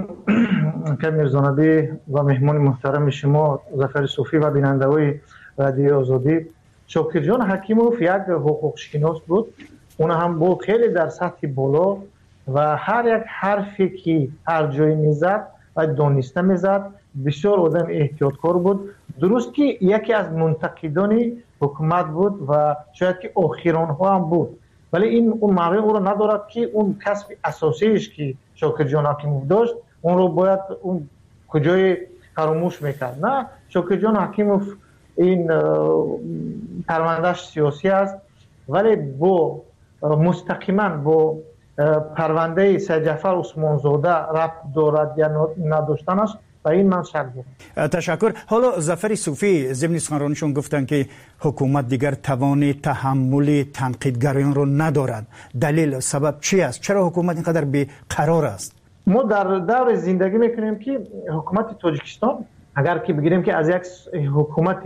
کمیرزانبی و مهمان محترم شما ظفر صوفی و بیننده‌های رادیو آزادی. شاکرجان حکیموف یک حقوق شناس بود اون هم بود خیلی در سطح بالا و هر یک حرفی که هر جایی میزد و دانسته میزد. بسیار آدم احتیاطکار بود. درست که یکی از منتقدان حکومت بود و شاید که آخران ها هم بود، ولی این اون موقع او رو ندارد که اون کسب اساسیش که شاکر جان حکیموف داشت اون رو باید اون کجای فراموش میکرد. نه، شاکر جان حکیموف این پروندهش سیاسی است، ولی با مستقیما با پرونده سید جعفر عثمانزاده ربط دارد یا نداشتنش و این من شک دارم. تشکر. حالا ظفر صوفی ضمن سخنرانیشون گفتن که حکومت دیگر توان تحمل تنقیدگران رو ندارد. دلیل سبب چی است؟ چرا حکومت اینقدر بی‌قرار است؟ ما در دور زندگی میکنیم که حکومت تاجیکستان اگر که بگیریم که از یک حکومت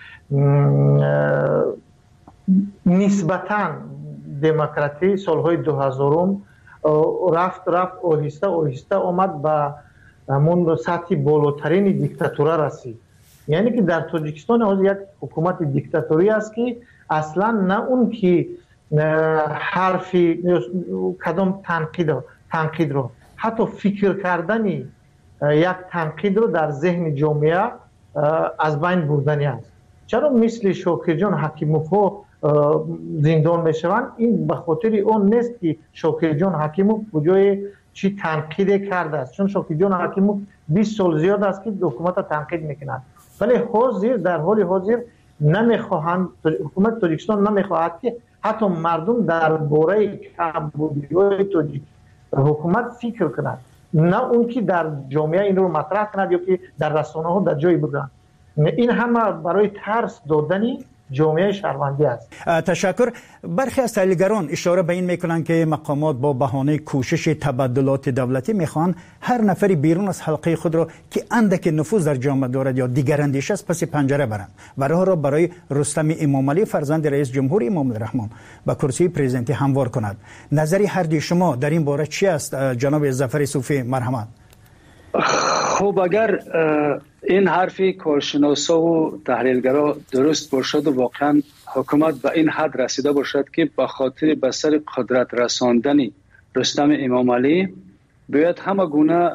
نسبتاً دموکراتی سالهای دو هزارم رفت رفت آهسته آهسته آمد به همون سطح بالاترین دیکتاتوره رسید. یعنی که در تاجیکستان از یک حکومت دیکتاتوری است که اصلا نه اون که حرفی کدام تنقید تنقید رو حتی فکر کردن یک تنقید رو در ذهن جامعه از بین بردنی است. چرا مثل شاکر جان حکیموف زندان میشوند؟ این به خاطر اون نیست که شاکر جان حکیموف کجای چی تنقید کرده است، چون شاکر جان حکیموف بیست سال زیاد است که حکومت تنقید میکنند، ولی حاضر در حال حاضر نمیخواهند، حکومت تاجیکستان نمیخواهد که حتی مردم درباره کمبودی‌های تاجیک حکومت فکر کنند، نه اون که در جامعه این رو مطرح کند یا که در رسانه ها در جایی بگویند. این همه برای ترس دادنی جامعه شهروندی است. تشکر. برخی از تحلیلگران اشاره به این میکنند که مقامات با بهانه کوشش تبادلات دولتی میخوان هر نفری بیرون از حلقه خود را که اندک نفوذ در جامعه دارد یا دیگر اندیشه است پس پنجره برند و راه را برای رستم امامعلی فرزند رئیس جمهور امام الرحمن به کرسی پرزیدنتی هموار کند. نظری هر دوی شما در این باره چی است جناب ظفر صوفی؟ مرحمت. خب اگر این حرفی کارشناسا و تحلیلگرا درست باشد و واقعا حکومت به این حد رسیده باشد که به خاطر به سر قدرت رساندن رستم امامعلی باید همه گونه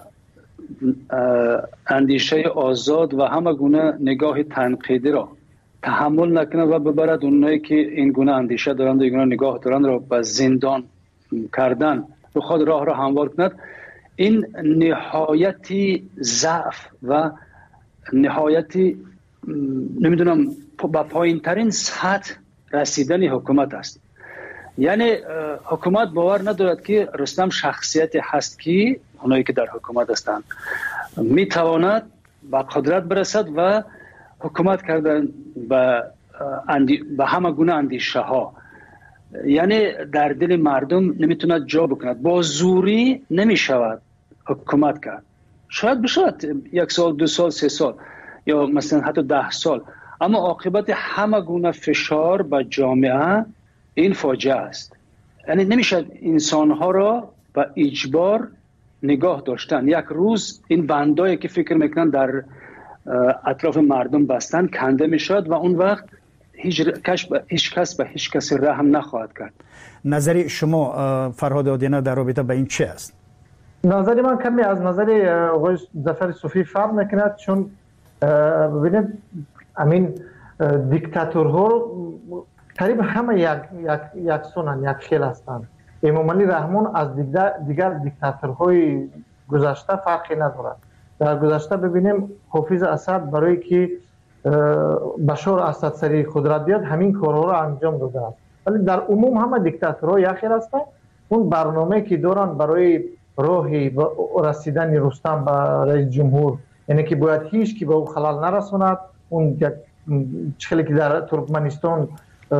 اندیشه آزاد و همه گونه نگاه تنقیدی را تحمل نکنه و ببرد اونایی که این گونه اندیشه دارند و این گونه نگاه دارند را به زندان کردن و خود راه را هموار کند. این نهایتی ضعف و نهایتی نمیدونم با پایین ترین سطح رسیدن حکومت است. یعنی حکومت باور ندارد که رستم شخصیتی هست که اونایی که در حکومت هستند میتواند به قدرت برسد و حکومت کردن به اندی... به همه گونه اندیشه ها، یعنی در دل مردم نمیتوند جا بکند. با زوری نمیشود حکومت کرد. شاید بشود یک سال، دو سال، سه سال یا مثلا حتی ده سال، اما عاقبت همه گونه فشار به جامعه این فاجعه است. یعنی نمیشد انسانها را به اجبار نگاه داشتن. یک روز این بندایی که فکر میکنن در اطراف مردم بستن کنده میشد و اون وقت هیچ کس به هیچ کس به هیچ کس رحم نخواهد کرد. نظر شما فرهاد آدینه در رابطه با این چی است؟ نظر من کمی از نظر آقای ظفر صوفی فرق میکند، چون ببینید امین دیکتاتورها تقریبا همه یک یک یک سونن، یک خیل هستند. امامعلی رحمان از دیگر دیگر دیکتاتورهای گذشته فرقی ندارد. در گذشته ببینیم حافظ اسد برای که بشار اسد سری قدرت بیاد همین کارها را انجام داده است، ولی در عموم همه دیکتاتورها یک خیل هستند. اون برنامه که دارن برای راهی رسیدن رستم به رئیس جمهور، یعنی که باید هیچ کی به او خلل نرساند. اون چخلی که در ترکمنستان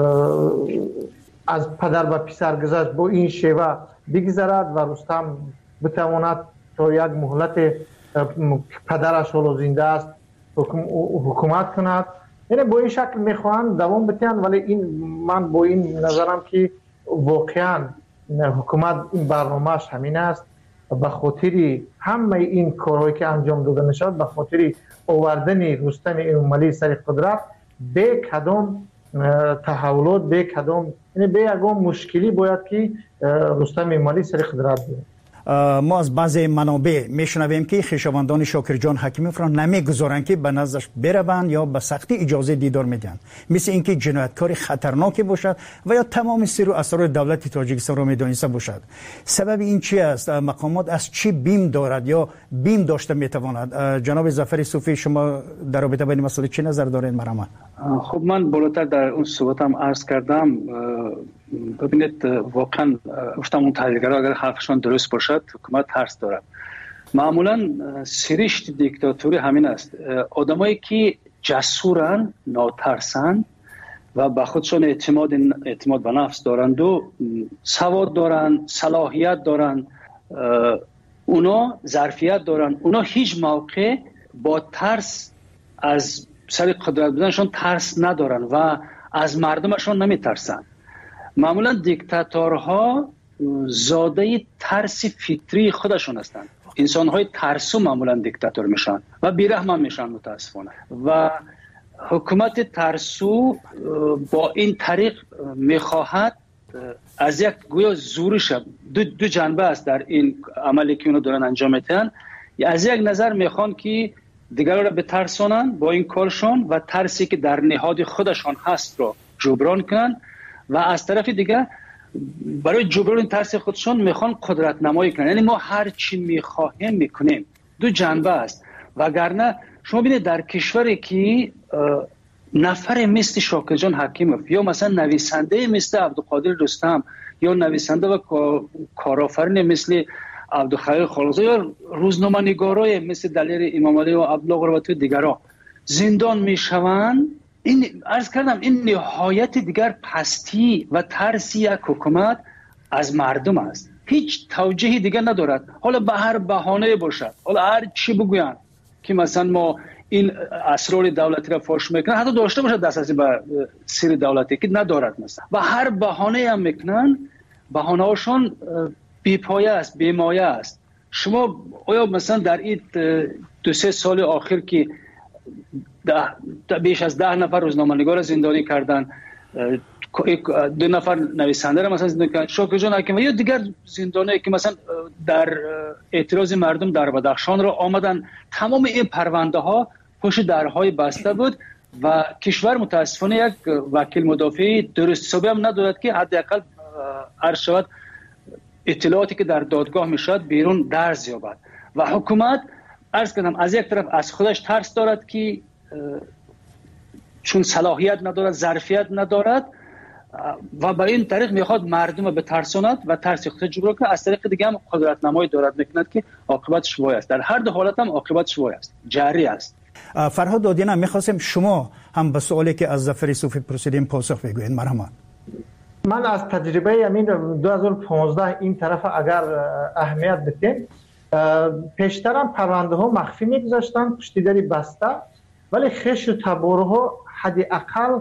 از پدر به پسر گذشت با این شیوه بگذرد و رستم بتواند تا یک مهلت پدرش حالا زنده است حکومت کند. یعنی با این شکل میخواهند دوام بتن، ولی این من با این نظرم که واقعا حکومت این برنامهش همین است. به خاطر همه این کارهایی که انجام داده میشد، به خاطر آوردن رستم امامعلی سر قدرت، به کدام تحولات به کدام یعنی به یگام مشکلی باید که رستم ایمالی سر قدرت بیاد. ما از بعضی منابع میشنویم که خویشاوندان شاکر جان حکیموف را نمیگذارند که به نزدش بروند یا به سختی اجازه دیدار میدن، مثل اینکه جنایتکار خطرناکی باشد و یا تمام سر و اسرار دولت تاجیکستان را میدانسته باشد. سبب این چی است؟ مقامات از چی بیم دارد یا بیم داشته میتواند؟ جناب ظفر صوفی، شما در رابطه با این مسئله چه نظر دارید؟ مرحمت. خب من بالاتر در اون صحبتم عرض کردم. ببینید واقعا گفتم اون تحلیلگرا اگر حرفشان درست باشد حکومت ترس دارد. معمولا سرشت دیکتاتوری همین است، آدمایی که جسورن، ناترسن و به خودشان اعتماد اعتماد به نفس دارند و سواد دارن، صلاحیت دارن، اونا ظرفیت دارن، اونا هیچ موقع با ترس از سر قدرت بودنشان ترس ندارن و از مردمشان نمیترسن. معمولا دیکتاتورها زاده ترس فطری خودشون هستند. انسان‌های ترسو معمولا دیکتاتور میشن و بی‌رحم میشن متاسفانه. و حکومت ترسو با این طریق میخواهد از یک گویا زورش دو, دو جنبه است در این عملی که اونو دارن انجام میدن. از یک نظر میخوان که دیگران را بترسونن با این کارشون و ترسی که در نهاد خودشان هست رو جبران کنن و از طرف دیگه برای جبران ترس خودشون میخوان قدرت نمایی کنن. یعنی ما هر چی میخواهیم میکنیم. دو جنبه است. وگرنه شما ببینید در کشوری که نفر مثل شاکر جان حکیموف یا مثلا نویسنده مثل عبدالقادر رستم یا نویسنده و کارآفرین مثل عبدالخلیل خالقزاده یا روزنامه‌نگارای مثل دلیر امام علی و عبدالله قربتی و دیگران زندان میشوند، این عرض کردم این نهایت دیگر پستی و ترسی یک حکومت از مردم است. هیچ توجیهی دیگر ندارد. حالا به هر بهانه باشد، حالا هر چی بگوین که مثلا ما این اسرار دولتی را فاش میکنن، حتی داشته باشد دسترسی به سر دولتی که ندارد مثلا، و هر بهانه هم میکنن، بهانه هاشون بی‌پایه است، بی‌مایه است. شما آیا مثلا در این دو سه سال آخر که ده بیش از ده نفر روزنامه‌نگار زندانی کردن، دو نفر نویسنده را مثلا زندانی کردن، شاکر جان حکیموف یا دیگر زندانی که مثلا در اعتراض مردم در بدخشان را آمدن، تمام این پرونده ها پشت درهای بسته بود و کشور متاسفانه یک وکیل مدافع درست حسابی هم ندارد که حداقل عرض شود اطلاعاتی که در دادگاه میشد بیرون درز یابد. و حکومت عرض کردم از یک طرف از خودش ترس دارد که چون صلاحیت ندارد، ظرفیت ندارد و برای این طریق میخواد مردم رو بترساند و ترس خودش جبران کنه. از طریق دیگه هم قدرت نمایی دارد میکند که عاقبتش وای است. در هر دو حالت هم عاقبتش وای است، جری است. فرهاد دادیان، میخواستم شما هم به سوالی که از ظفر صوفی پرسیدیم پاسخ بگوین. مرحمت. من از تجربه همین دو هزار و پانزده این طرف اگر اهمیت بدیم، پیشترم پرونده ها مخفی میگذاشتن پشت در بسته، ولی خش و تباره ها حداقل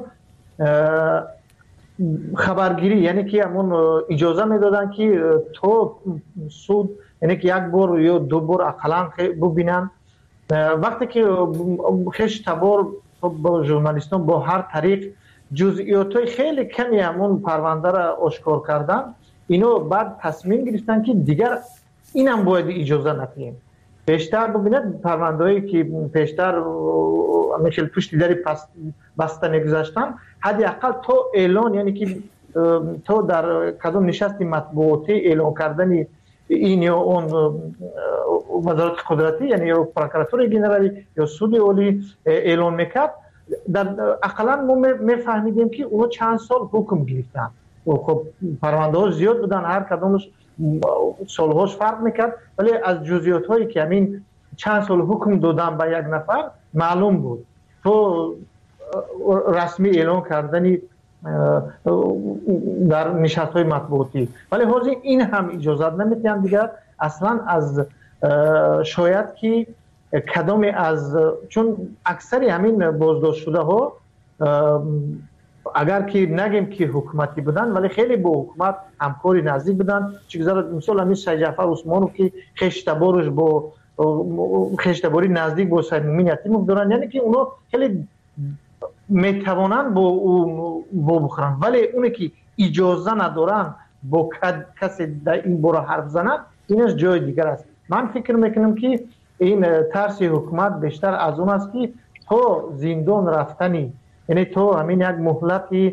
خبرگیری، یعنی که همون اجازه میدادن که تو سود یعنی که یک بار یا دو بار اقلا ببینن. وقتی که خش تبار با ژورنالیستان با هر طریق جزئیاتای خیلی کمی همون پرونده را آشکار کردن، اینو بعد تصمیم گرفتن که دیگر اینم باید اجازه ندیم. پیشتر ببینید پرونده‌ای که پیشتر مثل پشت در بسته میگذاشتن، حداقل تو اعلان، یعنی که تو در کدام نشست مطبوعاتی اعلان کردن این یا اون وزارت قدرتی، یعنی یا پروکراتور جنرالی یا سود عالی اعلان میکرد، در اقلا ما میفهمیدیم که اونو چند سال حکم گرفتن. خب پرونده ها زیاد بودن، هر کدامش سالهاش فرق میکرد، ولی از جزئیات هایی که همین چند سال حکم دادن به یک نفر معلوم بود. تو رسمی اعلان کردنی در نشست های مطبوعاتی، ولی حاضر این هم اجازت نمیتیم دیگر اصلا. از شاید که کدام از، چون اکثری همین بازداشت شده ها اگر که نگیم که حکومتی بودن، ولی خیلی با حکومت همکاری نزدیک بودن. چگذار مثلا همین شیخ جعفر عثمانو که خشتبارش با خشتباری نزدیک با سید مومن یتیموف دارن، یعنی که اونا خیلی میتوانند با او با بخورن، ولی اونی که اجازه ندارن با کسی در این باره حرف زنند اینش جای دیگر است. من فکر میکنم که این ترس حکومت بیشتر از اون است که تو زندان رفتنی، یعنی تو همین یک مهلتی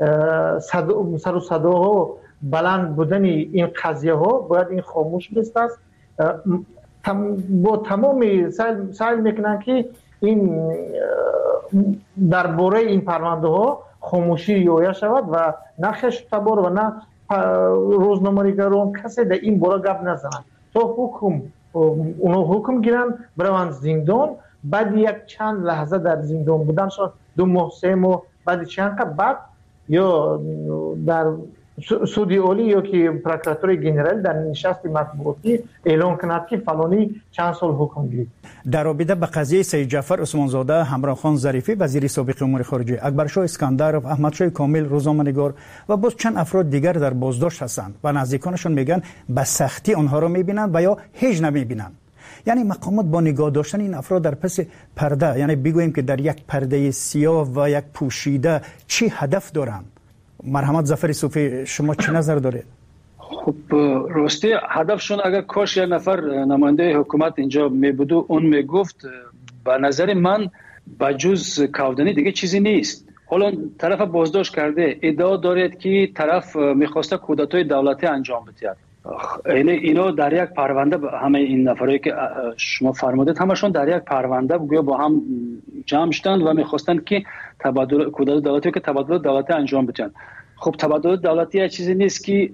سر و صداها بلند بودنی این قضیه ها باید این خاموش بست است. با تمام سعی میکنن که این درباره این پرونده ها خاموشی یویه شود و نه خشتبار و نه روزنامه‌نگاران کسی در این باره گپ نزنند. تو حکم اونو حکم گیرن بروند زندان، بعد یک چند لحظه در زندان بودن شد، دو ماه سه ماه، بعد چند که بعد یا در سودی اولی یا که پروکراتور جنرال در نشست مطبوعاتی اعلام کند که فلانی چند سال حکم گیرید. در رابطه به قضیه سید جعفر عثمانزاده، همراه خان ظریفی وزیر سابق امور خارجه، اکبرشاه اسکندرов، احمدشاه کامل روزنامه‌نگار و باز چند افراد دیگر در بازداشت هستند و نزدیکانشون میگن به سختی آنها را میبینند و یا هیچ نمیبینند. یعنی مقامات با نگاه داشتن این افراد در پس پرده، یعنی بگوییم که در یک پرده سیاه و یک پوشیده چی هدف دارند؟ مرحمت ظفر صوفی، شما چه نظر دارید؟ خب راستی هدفشون اگر کاش یک نفر نماینده حکومت اینجا می بود و اون می گفت، به نظر من بجز کاودنی دیگه چیزی نیست. حالا طرف بازداشت کرده، ادعا دارد که طرف میخواسته کودتای دولتی انجام بده. اینه اینا در یک پرونده، همه این نفرایی که شما فرمودید همشون در یک پرونده گویا با هم جمع شدند و میخواستند که تبادل کودتای دولتی که تبادل دولتی انجام بدن. خب تبادل دولتی یه چیزی نیست که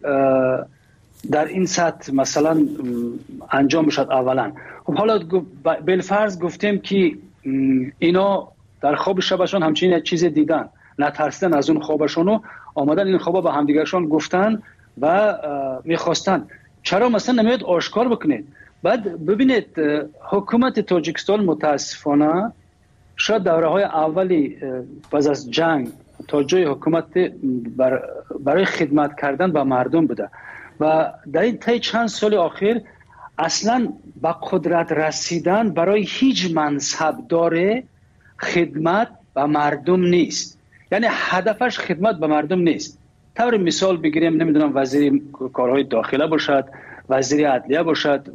در این سطح مثلا انجام بشد اولا. خب حالا بالفرض گفتیم که اینا در خواب شبشون همچنین چیز دیدن، نترسیدن از اون خوابشون و آمدن این خوابا به همدیگرشون گفتن و میخواستن. چرا مثلا نمیاد آشکار بکنید؟ بعد ببینید حکومت تاجیکستان متاسفانه شاید دوره های اولی بعد از جنگ تا جای حکومت بر برای خدمت کردن به مردم بوده و در این طی چند سال اخیر اصلا به قدرت رسیدن برای هیچ منصب داره خدمت به مردم نیست. یعنی هدفش خدمت به مردم نیست. طور مثال بگیریم، نمیدونم وزیر کارهای داخله باشد، وزیر عدلیه باشد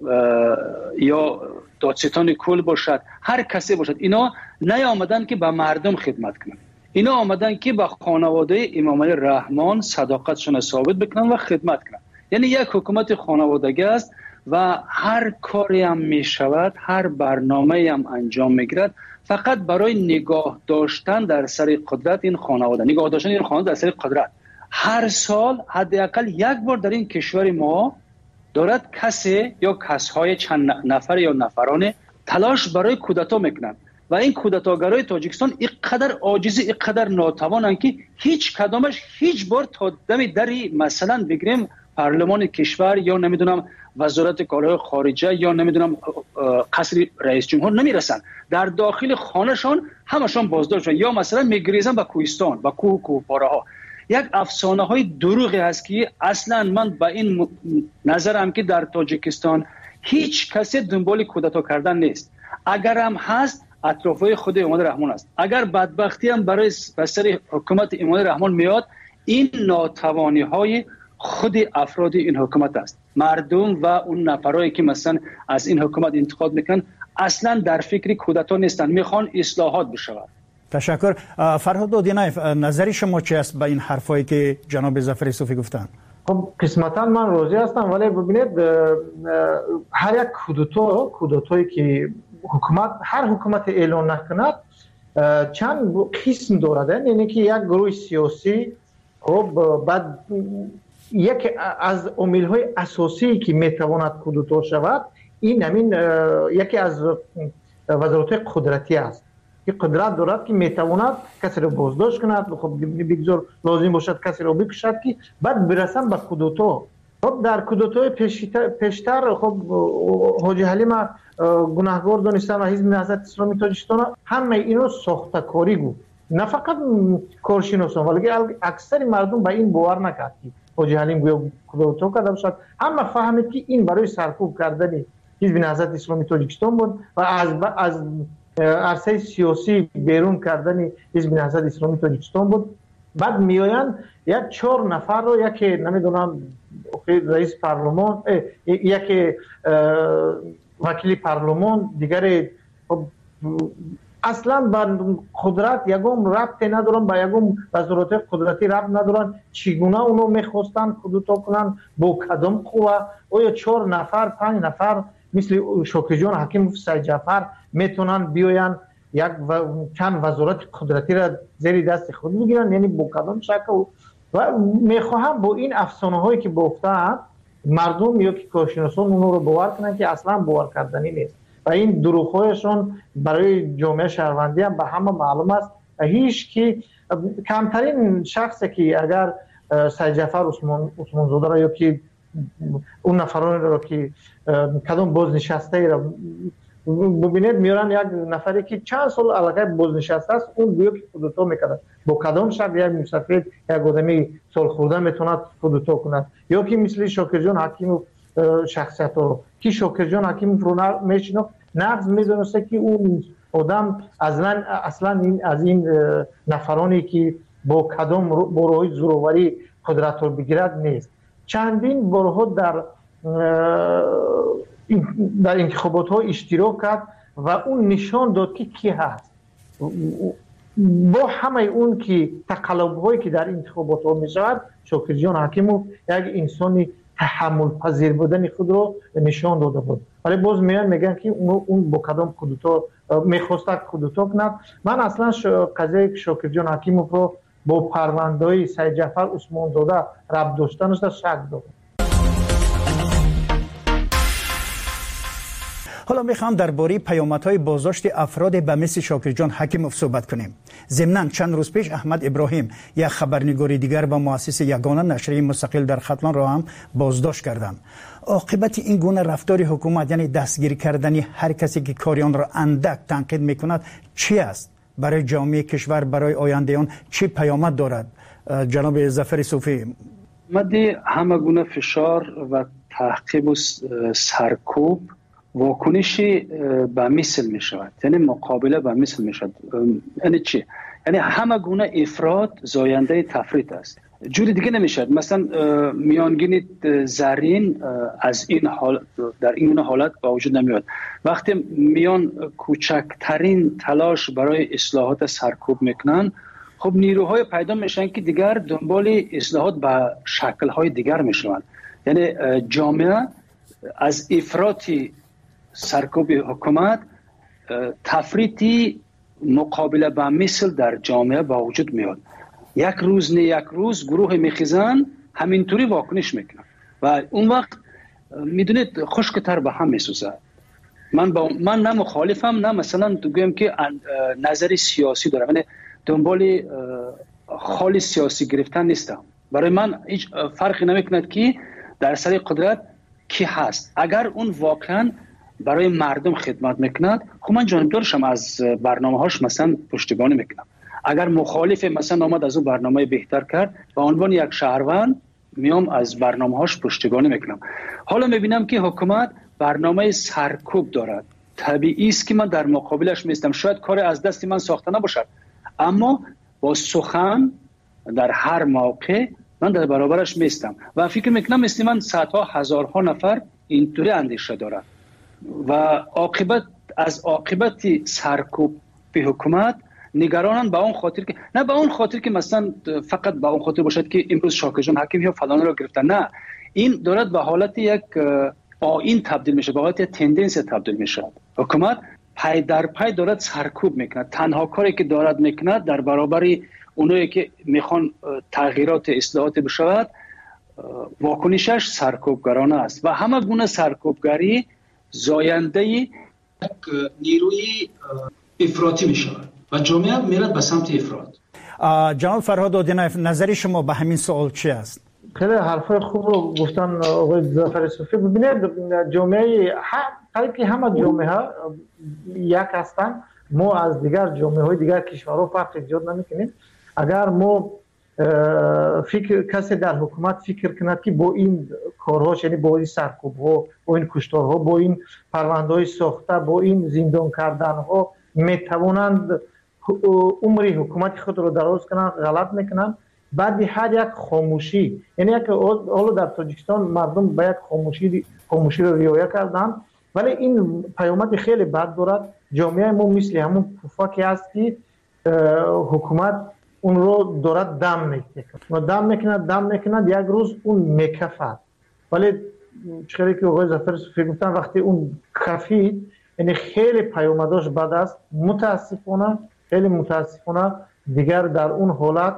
یا دادستان کل باشد، هر کسی باشد، اینا نیامدن که به مردم خدمت کنن. اینا آمدن که به خانواده امام علی رحمان صداقتشون ثابت بکنن و خدمت کنن. یعنی یک حکومت خانوادگی است و هر کاری هم می شود، هر برنامه هم انجام میگیرد فقط برای نگاه داشتن در سر قدرت این خانواده، نگاه داشتن این خانواده در سر قدرت. هر سال حداقل یک بار در این کشور ما دارد کسی یا کسهای چند نفر یا نفرانه تلاش برای کودتا میکنند و این کودتاگرای تاجیکستان اینقدر عاجز، اینقدر ناتوانند که هیچ کدامش هیچ بار تا دم دری مثلا بگیریم پارلمان کشور یا نمیدونم وزارت کارهای خارجه یا نمیدونم قصر رئیس جمهور نمیرسن. در داخل خانهشان همشان بازداشت شدن یا مثلا میگریزن به کوهستان، به کوه و کوهپاره ها. یک افسانه های دروغی هست که اصلا من با این نظرم که در تاجیکستان هیچ کسی دنبال کودتا کردن نیست. اگر هم هست اطرافای خود امام رحمان است. اگر بدبختی هم برای بسر حکومت امام رحمان میاد، این ناتوانی های خود افراد این حکومت است. مردم و اون نفرایی که مثلا از این حکومت انتقاد میکنن اصلا در فکر کودتا نیستن، میخوان اصلاحات بشود. تشکر. فرهاد دودینایف، نظری شما چی است به این حرفایی که جناب ظفر صوفی گفتن؟ خب قسمتا من راضی هستم، ولی ببینید هر یک کودتا کودتایی که حکومت هر حکومت اعلان نکند چند قسم دارد. یعنی که یک گروه سیاسی خب بعد یک از عامل‌های اساسی که میتواند کودتا شود این همین یکی از وزارت قدرتی است که قدرت دارد که میتواند کسی را بازداشت کند، خب بگذار لازم باشد کسی را بکشد که بعد برسن به کودتا. خب در کودتای پیشتر خب حاجی حلیم گناهکار دانستن و حزب نهضت اسلامی تاجیکستان همه اینو ساخته‌کاری بود، نه فقط کارشناسان ولی اکثر مردم به این باور نکرد که حاجی حلیم گویا کودتا کرده باشد. همه فهمید که این برای سرکوب کردن حزب نهضت اسلامی تاجیکستان بود و از از عرصه سیاسی بیرون کردن حزب نهضت اسلامی تاجیکستان بود. بعد میآیند یک چهار نفر رو، یکی نمیدونم رئیس پارلمان، یکی وکیل پارلمان، دیگری اصلا با قدرت یگم ربطی ندارن، با یگم وزارت قدرتی ربط ندارن، چگونه اونو میخواستن خودتا کنن، با کدام قوه. آیا چهار نفر پنج نفر مثل شوکی جان حکیم سید جعفر میتونن بیاین یک و چند وزارت قدرتی را زیر دست خود بگیرن؟ یعنی با کدام شکل؟ و میخواهم با این افسانه هایی که گفتن مردم یا که کارشناسان اونو رو باور کنن که اصلا باور کردنی نیست و این دروغ هایشون برای جامعه شهروندی هم به همه معلوم است. هیچ کی کمترین شخصی که اگر سید جعفر عثمان عثمان زاده را یا که اون نفران را که کدام بازنشسته را ببینید میارن، یک نفری که چند سال علاقه بازنشسته است اون گویا که خودتا میکرد، با کدام شب یک مسافر یک آدمی سال خورده میتونه خودتا کنه؟ یا که مثل شاکر جان حکیم شخصیت رو که شاکر جان حکیم رو میشنو نقض میدونسته که اون آدم اصلا اصلا این از این نفرانی که با کدام بروهای زوروری قدرت رو بگیرد نیست. چندین بارها در در انتخابات ها اشتراک کرد و اون نشان داد که کی هست. با همه اون که تقلب هایی که در انتخابات ها می شود، شاکر جان حکیموف یک انسانی تحمل پذیر بودن خود رو نشان داده بود. ولی باز میان میگن که اون اون با کدام کودتا میخواست کودتا کند. من اصلا قضیه شاکر جان حکیموف رو با پرونده‌های سید جعفر عثمان زاده ربط داشتنش شک دارم. حالا میخوام درباره پیامدهای بازداشت افراد به مثل شاکر جان حکیموف صحبت کنیم. ضمناً چند روز پیش احمد ابراهیم، یک خبرنگار دیگر و مؤسس یگانه نشریه مستقل در ختلان را هم بازداشت کردند. عاقبت این گونه رفتار حکومت، یعنی دستگیر کردن هر کسی که کاریان را اندک تنقید میکند، چی است؟ برای جامعه کشور، برای آینده آن چه پیامد دارد؟ جناب ظفر صوفی. مدی همه گونه فشار و تعقیب و سرکوب واکنشی به مثل می شود، یعنی مقابله به مثل می شود. یعنی چی؟ یعنی همه گونه افراد زاینده تفریط است، جوری دیگه نمی شود. مثلا میانگین زرین از این حال در این حالت با وجود نمیاد. وقتی میان کوچکترین تلاش برای اصلاحات سرکوب میکنن، خب نیروهای پیدا میشن که دیگر دنبال اصلاحات به شکل‌های دیگر میشوند. یعنی جامعه از افراطی سرکوب حکومت تفریطی مقابله با مثل در جامعه با وجود میاد. یک روز نه یک روز گروه میخیزن همینطوری واکنش میکنن و اون وقت میدونید خشکتر به هم میسوزه. من با من نه مخالفم نه مثلا بگم که نظری سیاسی دارم، یعنی دنبال خالی سیاسی گرفتن نیستم. برای من هیچ فرقی نمیکند که در سر قدرت کی هست. اگر اون واقعا برای مردم خدمت میکند، خب من جانبدارشم، از برنامه هاش مثلا پشتیبانی میکنم. اگر مخالف مثلا آمد از اون برنامه بهتر کرد، به عنوان یک شهروند میام از برنامه هاش پشتیبانی میکنم. حالا میبینم که حکومت برنامه سرکوب دارد، طبیعی است که من در مقابلش میستم. شاید کار از دست من ساخته نباشد، اما با سخن در هر موقع من در برابرش میستم و فکر میکنم مثل من صدها هزارها نفر اینطوری اندیشه دارد و عاقبت از عاقبت سرکوب به حکومت نگرانن. به اون خاطر که نه به اون خاطر که مثلا فقط به اون خاطر باشد که امروز شاکر جان حکیم یا فلان رو گرفتن، نه، این دارد به حالت یک آیین تبدیل میشه، به حالت یک تندنس تبدیل میشه. حکومت پای در پای دارد سرکوب میکنه. تنها کاری که دارد میکنه در برابر اونایی که میخوان تغییرات اصلاحات بشود، واکنشش سرکوبگرانه است و همه گونه سرکوبگری زاینده یک نیروی افراطی میشود و جامعه میرد به سمت افراط. جناب فرهاد آدینایف، نظر شما به همین سوال چی است؟ خیلی حرفای خوب رو گفتن آقای ظفر صوفی. ببینید جامعه که همه جامعه ها یک هستن، ما از دیگر جامعه های دیگر کشورها فرق ایجاد نمیکنیم. اگر ما فکر کسی در حکومت فکر کند که با این کارهاش، یعنی با این سرکوب ها، با این کشتارها، با این پرونده های ساخته، با این زندان کردن ها میتوانند عمر حکومت خود رو دراز کنند، غلط میکنند. بعد هر یک خاموشی، یعنی یک حالا در تاجیکستان مردم باید خاموشی خاموشی رو رعایت کردن، ولی این پیامد خیلی بد دارد. جامعه ما مثل همون پفاکی است که حکومت اون رو دارد دم میکنه دم میکنه دم میکنه یک روز اون میکفد. ولی چقدر که آقای ظفر صوفی گفتن وقتی اون کفید، یعنی خیلی پیامداش بد است. متاسفانه خیلی متاسفانه دیگر در اون حالت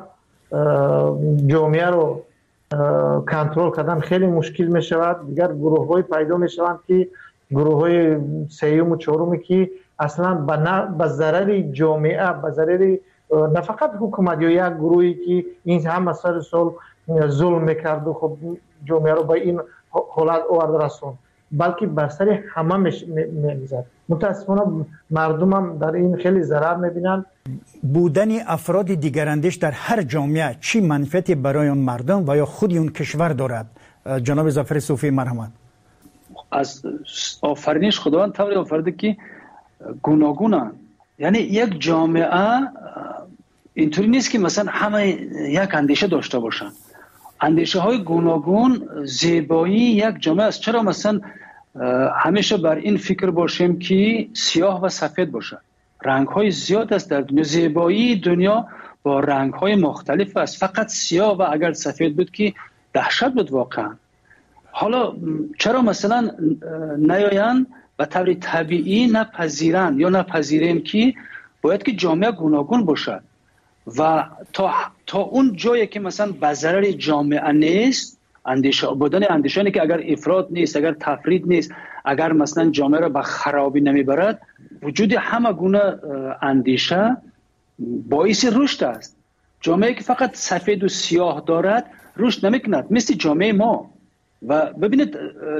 جامعه رو کنترل کردن خیلی مشکل می شود. دیگر گروه های پیدا می شوند که گروه های سیوم و چهارمی که اصلا به ضرر جامعه، به ضرر نه فقط حکومت یا یک گروهی که این همه سر سال ظلم میکرد و خب جامعه رو به این حالت آورد رسون، بلکه بر سر همه میگذرد. متاسفانه مردم هم در این خیلی ضرر میبینن. بودن افراد دیگراندیش در هر جامعه چی منفعتی برای اون مردم و یا خود اون کشور دارد؟ جناب ظفر صوفی مرحمت. از آفرینش خداوند طوری آفریده که گوناگونن، یعنی یک جامعه اینطوری نیست که مثلا همه یک اندیشه داشته باشن. اندیشه های گوناگون زیبایی یک جامعه است. چرا مثلا همیشه بر این فکر باشیم که سیاه و سفید باشه؟ رنگ های زیاد است در دنیا. زیبایی دنیا با رنگ های مختلف است. فقط سیاه و اگر سفید بود که دهشت بود واقعا. حالا چرا مثلا نیاین و طور طبیعی نپذیرن یا نپذیریم که باید که جامعه گوناگون باشد و تا تا اون جایی که مثلا به ضرر جامعه نیست، اندیشه بودن اندیشانی که اگر افراط نیست، اگر تفرید نیست، اگر مثلا جامعه را به خرابی نمیبرد، وجود همه گونه اندیشه باعث رشد است. جامعه که فقط سفید و سیاه دارد رشد نمیکند، مثل جامعه ما. و ببینید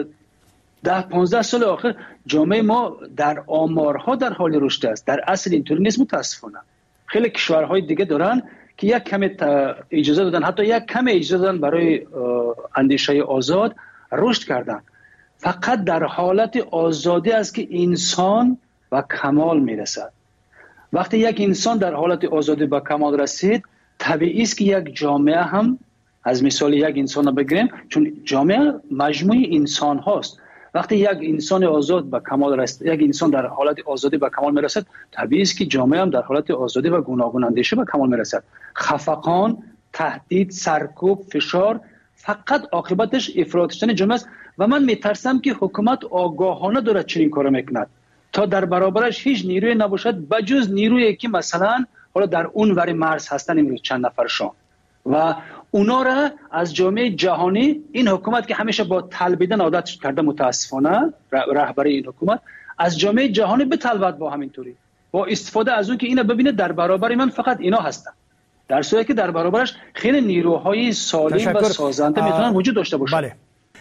ده پانزده سال آخر جامعه ما در آمارها در حال رشد است. در اصل اینطوری نیست متاسفانه. خیلی کشورهای دیگه دارن که یک کم اجازه دادن، حتی یک کم اجازه دادن برای اندیشه آزاد رشد کردن. فقط در حالت آزادی است که انسان به کمال میرسد. وقتی یک انسان در حالت آزادی به کمال رسید، طبیعی است که یک جامعه هم، از مثال یک انسان رو بگیریم، چون جامعه مجموعه انسان هاست. وقتی یک انسان آزاد به کمال رسید، یک انسان در حالت آزادی به کمال میرسد، طبیعی است که جامعه هم در حالت آزادی و گوناگون اندیشه به کمال میرسد. خفقان، تهدید، سرکوب، فشار فقط عاقبتش افراط شدن جامعه است. و من میترسم که حکومت آگاهانه دارد چنین کار میکند تا در برابرش هیچ نیروی نباشد بجز نیرویی که مثلا حالا در اون ور مرز هستن، امروز چند نفرشان، و اونا را از جامعه جهانی، این حکومت که همیشه با طلبیدن عادت کرده متاسفانه، رهبری این حکومت از جامعه جهانی بطلبد با همینطوری، با استفاده از اون که اینا ببینه در برابر من فقط اینا هستن، در صورتی که در برابرش خیلی نیروهای سالم و سازنده میتونن وجود داشته باشن. بله.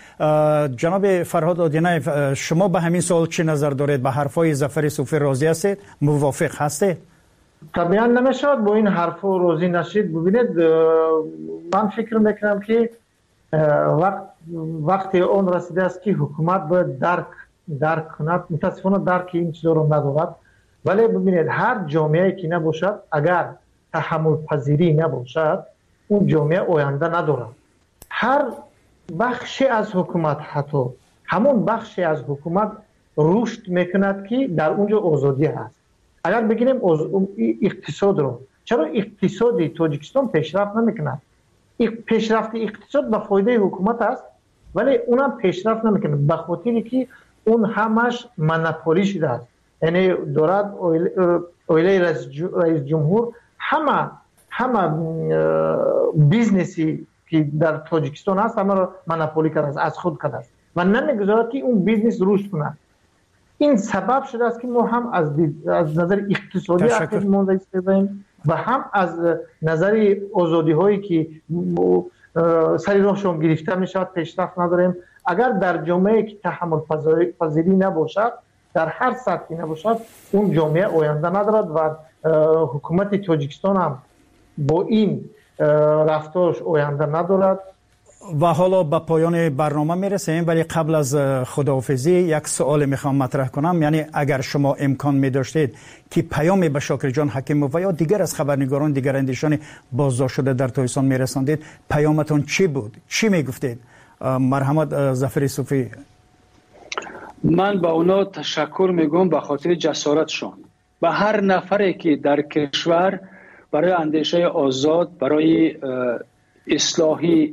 جناب فرهاد آدینایف، شما به همین سوال چه نظر دارید؟ به حرفای ظفر صوفی راضی هستید؟ موافق هستید؟ طبعا نمیشد با این حرف راضی نشید. ببینید من فکر میکنم که وقت وقتی اون رسیده است که حکومت باید درک درک کند. متاسفانه درک این چیزا رو ندارد. ولی ببینید هر جامعه که نباشد، اگر تحمل پذیری نباشد، اون جامعه آینده ندارد. هر بخشی از حکومت، حتی همون بخشی از حکومت رشد میکند که در اونجا آزادی هست. اگر بگیریم اقتصاد رو، چرا اقتصادی تاجیکستان پیشرفت نمیکند؟ پیشرفت اقتصاد به فایده حکومت است، ولی اونم پیشرفت نمیکنه به خاطری که اون همش مونوپولی شده است. یعنی دارد اویله رئیس جمهور همه همه بیزنسی که در تاجیکستان هست همه رو مونوپولی کرده است، از خود کرده است و نمیگذارد که اون بیزنس رشد کنه. این سبب شده است که ما هم از, از نظر اقتصادی اخیر مونده ایستادیم و هم از نظر آزادی هایی که سری راهشون گرفته می شود پیشرفت نداریم. اگر در جامعه که تحمل پذیری نباشد، در هر سطحی نباشد، اون جامعه آینده ندارد و حکومت تاجیکستان هم با این رفتارش آینده ندارد. و حالا به پایان برنامه میرسیم، ولی قبل از خداحافظی یک سوال میخوام مطرح کنم. یعنی اگر شما امکان میداشتید که پیامی به شاکر جان حکیموف و یا دیگر از خبرنگاران دیگر اندیشان بازداشت شده در تهران میرساندید، پیامتون چی بود؟ چی میگفتید؟ مرحمت ظفر صوفی. من با اونا تشکر میگم به خاطر جسارتشون. به هر نفری که در کشور برای اندیشه آزاد، برای اصلاحی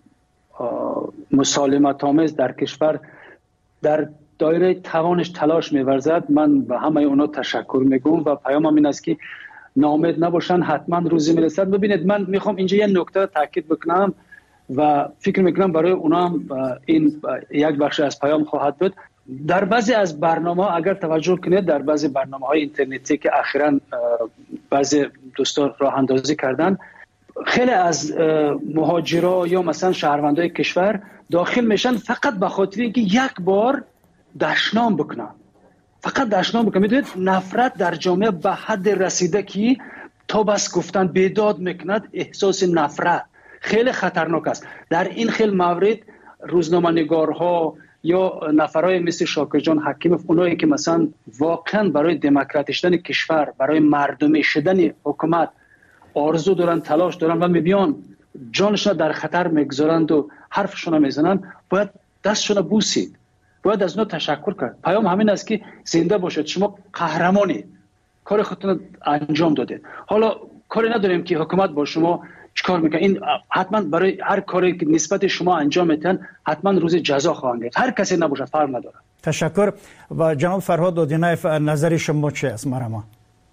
مسالمت آمیز در کشور در دایره توانش تلاش می‌ورزد، من به همه اونا تشکر میگم و پیامم این است که ناامید نباشن، حتما روزی میرسد. ببینید من میخوام اینجا یه نکته تاکید بکنم و فکر میکنم برای اونا هم این یک بخش از پیام خواهد بود. در بعضی از برنامه اگر توجه کنید، در بعضی برنامه‌های اینترنتی که اخیراً بعضی دوستان راه اندازی کردن، خیلی از مهاجرا یا مثلا شهروندای کشور داخل میشن فقط به خاطر اینکه یک بار دشنام بکنن، فقط دشنام بکنن. میدونید نفرت در جامعه به حد رسیده که تا بس گفتن بیداد میکند، احساس نفرت خیلی خطرناک است. در این خیلی مورد روزنامه‌نگارها یا نفرای مثل شاکر جان حکیموف، اونایی که مثلا واقعا برای دموکراتی شدن کشور، برای مردمی شدن حکومت آرزو دارن، تلاش دارن و میبیان جانشون در خطر میگذارند و حرفشون میزنن، باید دستشون بوسید، باید از اونها تشکر کرد. پیام همین است که زنده باشید، شما قهرمانید، کار خودتون انجام دادید. حالا کاری نداریم که حکومت با شما چیکار میکنه، این حتما برای هر کاری که نسبت شما انجام میدن حتما روز جزا خواهند گرفت، هر کسی نباشه، فرق نداره. تشکر. و جناب فرهاد دودینایف، نظر شما چی است؟ مرحبا.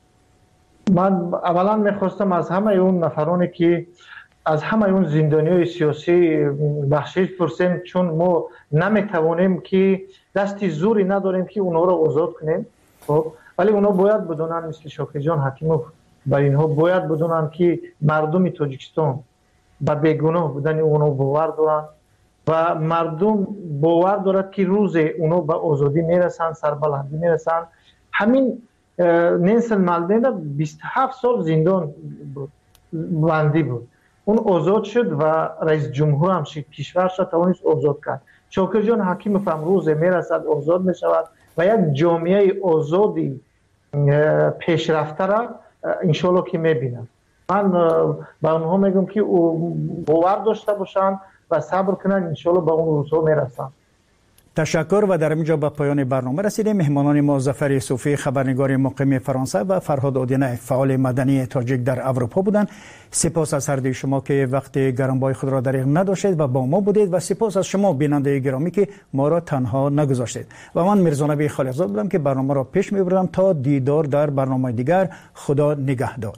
من اولا میخواستم از همه اون نفرانی که از همه اون زندانیای سیاسی بخشش پرسیم، چون ما نمیتوانیم که دستی زوری نداریم که اونها رو آزاد کنیم، خب ولی اونها باید بدونن، مثل شاکر جان حکیموف، بر اینها باید بدونن که مردم تاجیکستان به بیگناه بودن اونها باور دارن و مردم باور دارد که روز اونها به آزادی میرسن، سربلندی میرسن. همین نلسون ماندلا بیست و هفت سال زندان بود، بندی بود، اون آزاد شد و رئیس جمهور هم شد، کشورش را توانست آزاد کرد. شاکر جان حکیموف هم روز میرسد آزاد میشود و یک جامعه آزادی پیشرفته را انشالله که میبینم. من به اونها میگم که باور داشته باشن و صبر کنن، انشالله به اون روزها میرسن. تشکر. و در اینجا به پایان برنامه رسیدیم. مهمانان ما ظفر صوفی، خبرنگار مقیم فرانسه، و فرهاد دودینایف، فعال مدنی تاجیک در اروپا بودند. سپاس از هر دوی شما که وقت گرانبهای خود را دریغ نداشتید و با ما بودید، و سپاس از شما بیننده گرامی که ما را تنها نگذاشتید. و من میرزا نبی خالقزاد بودم که برنامه را پیش میبردم. تا دیدار در برنامه دیگر، خدا نگهدار.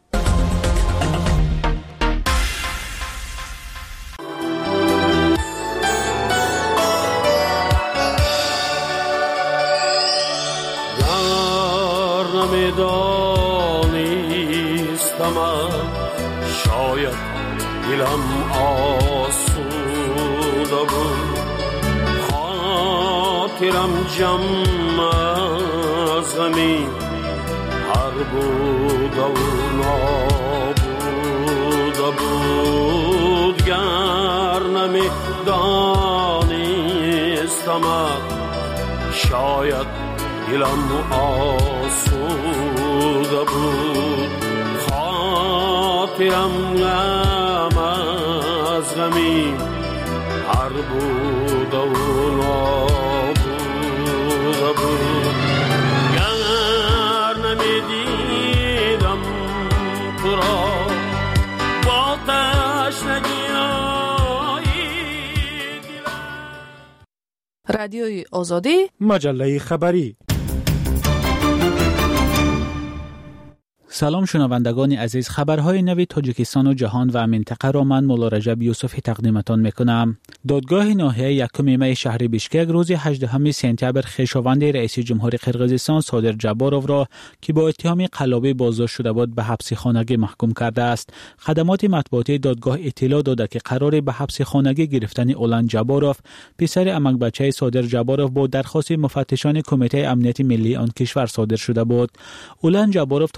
دانستم شاید دلم آسوده بود، خاطرم جمع از غمی هر بود و نابوده بود. گر نمی دانستم شاید دلم آسوده بود، خاطرم غم از غمی هر بود و نابوده بود. گر نمیدیدم تو را با تشنگی دلم. رادیوی آزادی، مجله خبری. سلام شنوندگان عزیز، خبرهای نو تاجیکستان و جهان و منطقه را من مولا رجب یوسفی تقدیمتان میکنم. دادگاه ناحیه یکم می شهر بیشکک روز هجدهم سپتامبر خویشاوند رئیس جمهور قرقیزستان صادر جباروف را که با اتهام قلابی بازداشت شده بود به حبس خانگی محکوم کرده است. خدمات مطبوعاتی دادگاه اطلاع داده که قرار به حبس خانگی گرفتن اولان جباروف، پسر امک بچه صادر جباروف، با درخواست مفتشان کمیته امنیت ملی آن کشور صادر شده بود. اولان جباروف تا نوزدهم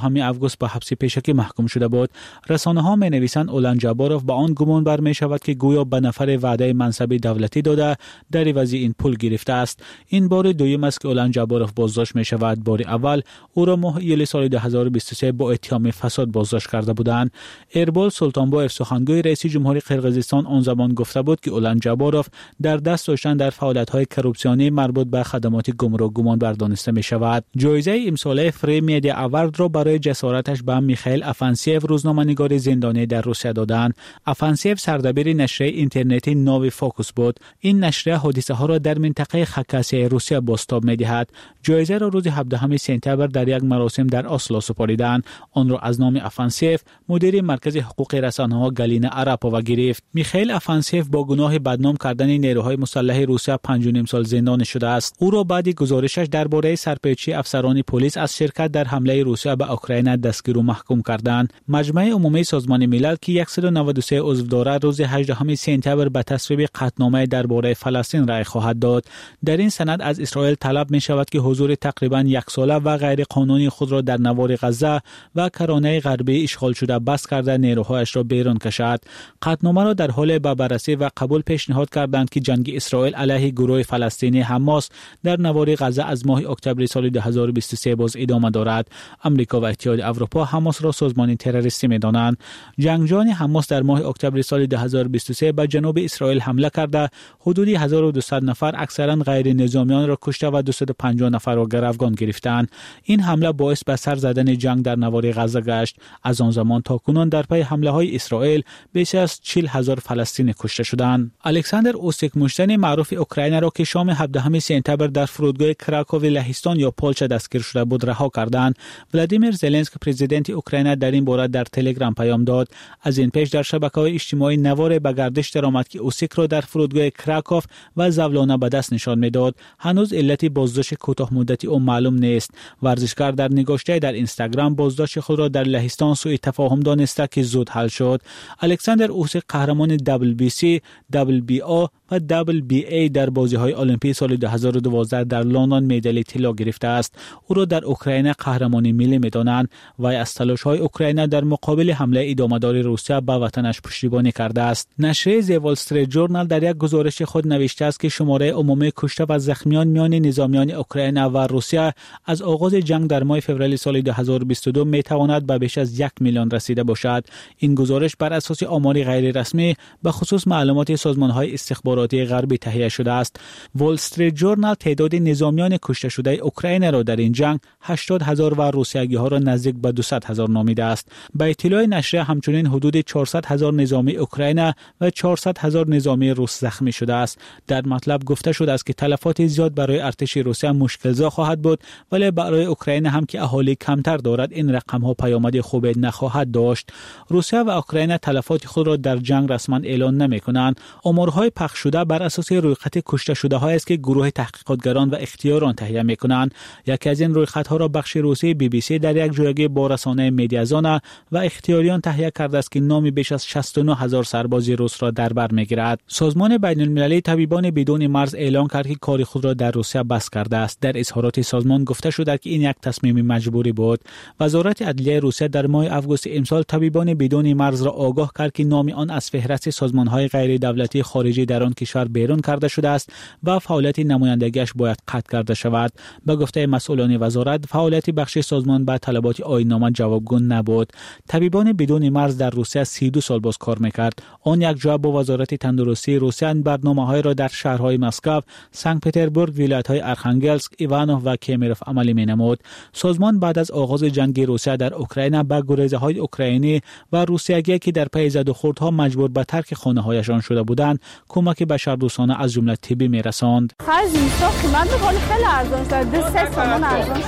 هفدهم آگوست به حبس پیشکی محکوم شده بود. رسانه ها می نویسند اولان جباروف با آن گمان بر می شود که گویا به نفر وعده منصب دولتی داده در عوض این پول گرفته است. این بار دوم است که اولان جباروف بازداشت می شود. بار اول او را ماه ایول سال دو هزار و بیست و سه با اتهام فساد بازداشت کرده بودند. ایربول سلطانبایف سخنگوی رئیس جمهوری قرقیزستان آن زمان گفته بود که اولان جباروف در دست داشتن در فعالیت‌های کروپسیونی مربوط به خدمات گمرک گمان بردانسته می شود. جایزه امساله فری میدیا اوارد را برای جسارتش به میخائیل افانسیف روزنامه‌نگار زندانی در روسیه دادند. افانسیف سردبیر نشریه اینترنتی نوی فوکوس بود. این نشریه حادثه ها را در منطقه خاکاسیای روسیه بازتاب می‌دهد. جایزه را روز هفدهم سپتامبر در یک مراسم در اسلو سپاریدند. آن را از نام افانسیف مدیر مرکز حقوق رسانه‌ها گالینا آراپووا گرفت. میخائیل افانسیف با گناه بدنام کردن نیروهای مسلح روسیه پنج و نیم سال زندانی شده است. او را بعد گزارشش درباره سرپیچی افسران پلیس از شرکت در حمله روسیه به اوکراین دستگیر و محکوم کردند. مجمع عمومی سازمان ملل که صد و نود و سه عضو دارد روز هجدهم سپتامبر به تصویب قطعنامه درباره فلسطین رأی خواهد داد. در این سند از اسرائیل طلب می شود که حضور تقریبا یک ساله و غیر قانونی خود را در نوار غزه و کرانه غربی اشغال شده بس کرده نیروهایش را بیرون کشد. قطعنامه را در حال به بررسی و قبول پیشنهاد کردند که جنگ اسرائیل علیه گروه فلسطینی حماس در نوار غزه از ماه اکتبر سال دو هزار و بیست و سه باز ادامه دارد. آمریکا و اتحاد اروپا حماس را سازمان تروریستی می‌دانند. جنگجویان حماس در ماه اکتبر سال دو هزار و بیست و سه به جنوب اسرائیل حمله کرده حدود هزار و دویست نفر اکثرا غیر نظامیان را کشته و دویست و پنجاه نفر را گروگان گرفتند. این حمله باعث به سر زدن جنگ در نوار غزه گشت. از آن زمان تا کنون در پی حمله های اسرائیل بیش از چهل هزار فلسطینی کشته شدند. الکساندر اوسیک مشتن معروف اوکراین را که شام هفدهم سپتامبر در فرودگاه کراکوو لهستان یا پولشا دستگیر شده بود رها کردند. ولادیمیر زلنسکی پرزیدنت اوکراین در این باره در تلگرام پیام داد. از این پیش در شبکه‌های اجتماعی نوار به گردش درآمد که اوسیک را در فرودگاه کراکوو و زولانه به دست نشان میداد. هنوز علت بازداشت کوتاه مدتی او معلوم نیست. ورزشکار در نگاشته در اینستاگرام بازداشت خود را در لهستان سوء تفاهم دانسته که زود حل شد. الکساندر اوسیک قهرمان دبل بی سی، دبل بی او و دبل بی ای در بازی‌های المپیک سال دو هزار و دوازده در لندن مدال طلا گرفته است. او را در اوکراین قهرمان ملی می‌دانند و از تلاش‌های اوکراین در مقابل حمله ادامه‌دار روسیه به وطنش پشتیبانی کرده است. نشریه دی وال استریت جورنال در یک گزارش خود نوشته است که شماره عمومی کشته و زخمیان میان نظامیان اوکراین و روسیه از آغاز جنگ در ماه فوریه سال دو هزار و بیست و دو می‌تواند به بیش از یک میلیون رسیده باشد. این گزارش بر اساس آمار غیر رسمی به خصوص معلومات سازمان‌های استخباراتی غربی تهیه شده است. وال استریت جورنال تعداد نظامیان کشته شده اوکراین را در این جنگ هشتاد هزار و روسیه‌گی‌ها را نزدیک به دویست هزار نامیده است. به اطلاع نشریه همچنین حدود چهارصد هزار نظامی اوکراین و چهارصد هزار نظامی روس زخمی شده است. در مطلب گفته شده است که تلفات زیاد برای ارتش روسیه مشکل‌زا خواهد بود، ولی برای اوکراین هم که اهالی کمتر دارد این رقم‌ها پیامد خوبی نخواهد داشت. روسیه و اوکراین تلفات خود را در جنگ رسما اعلان نمی‌کنند. آمارهای پخش شده بر اساس رویخط کشته شده‌هایی است که گروه تحقیقاتگران و اختیاران تهیه می‌کنند. یکی از این رویخط‌ها را بخش روسی بی بی سی در یک جویای با رسانه مدیازانا و اختیاریان تهیه کرده است که نام بیش از شصت و نه هزار سرباز روس را در بر می‌گیرد. سازمان بین‌المللی طبیبان بدون مرز اعلام کرد که کار خود را در روسیه بس کرده است. در اظهارات سازمان گفته شده که این یک تصمیم مجبوری بود. وزارت عدلیه روسیه در ماه آگوست امسال طبیبان بدون مرز را آگاه کرد که نام آن از فهرست سازمان‌های غیر دولتی خارجی در آن کشور بیرون کرده شده است و فعالیت نمایندگیش باید قطع کرده شود. به گفته مسئولان وزارت، فعالیت بخش سازمان به طلبات آیین‌نامه جوابگو نبود. طبیبان بدون مرز در روسیه سی و دو سال باز کار می‌کرد. آن یک جواب با وزارت تندرستی روسیه برنامه‌های را در شهرهای مسکو، سنت پترزبورگ، ولایت‌های ارخانگلسک، ایوانوف و کمیروف عملی می‌نمود. سازمان بعد از آغاز جنگ روسیه در اوکراین به گریزه‌های اوکراینی و روسیه‌ای که در پی زد و خوردها مجبور به ترک خانه‌هایشان شده بودند، کمک بشردوستانه از جمله طبی می‌رساند. خرج اینستا قیمت می‌کنه خیلی ارزان شده. دو سه تومان ارزان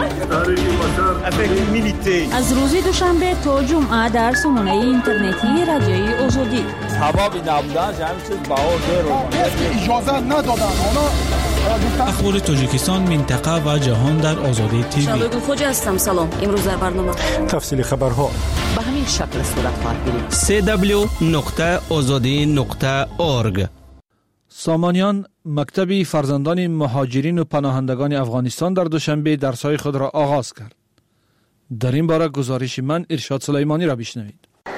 شده. از روز دوشنبه تا جمعه در سامانه اینترنتی رادیوی آزادی. هوا نبودن همین چیز بهار داره. اجازه ندادن. اخبار تاجیکستان، منطقه و جهان در آزادی تیوی. شبگون خوجا هستم. سلام. امروز در برنامه تفصیل خبرها به همین شکل صورت خواهد گرفت. سی دبلیو نقطه آزادی نقطه اورگ. سامانیان مکتب فرزندان مهاجرین و پناهندگان افغانستان در دوشنبه درس‌های خود را آغاز کرد. در این باره گزارش من ارشاد سلیمانی را بشنوید.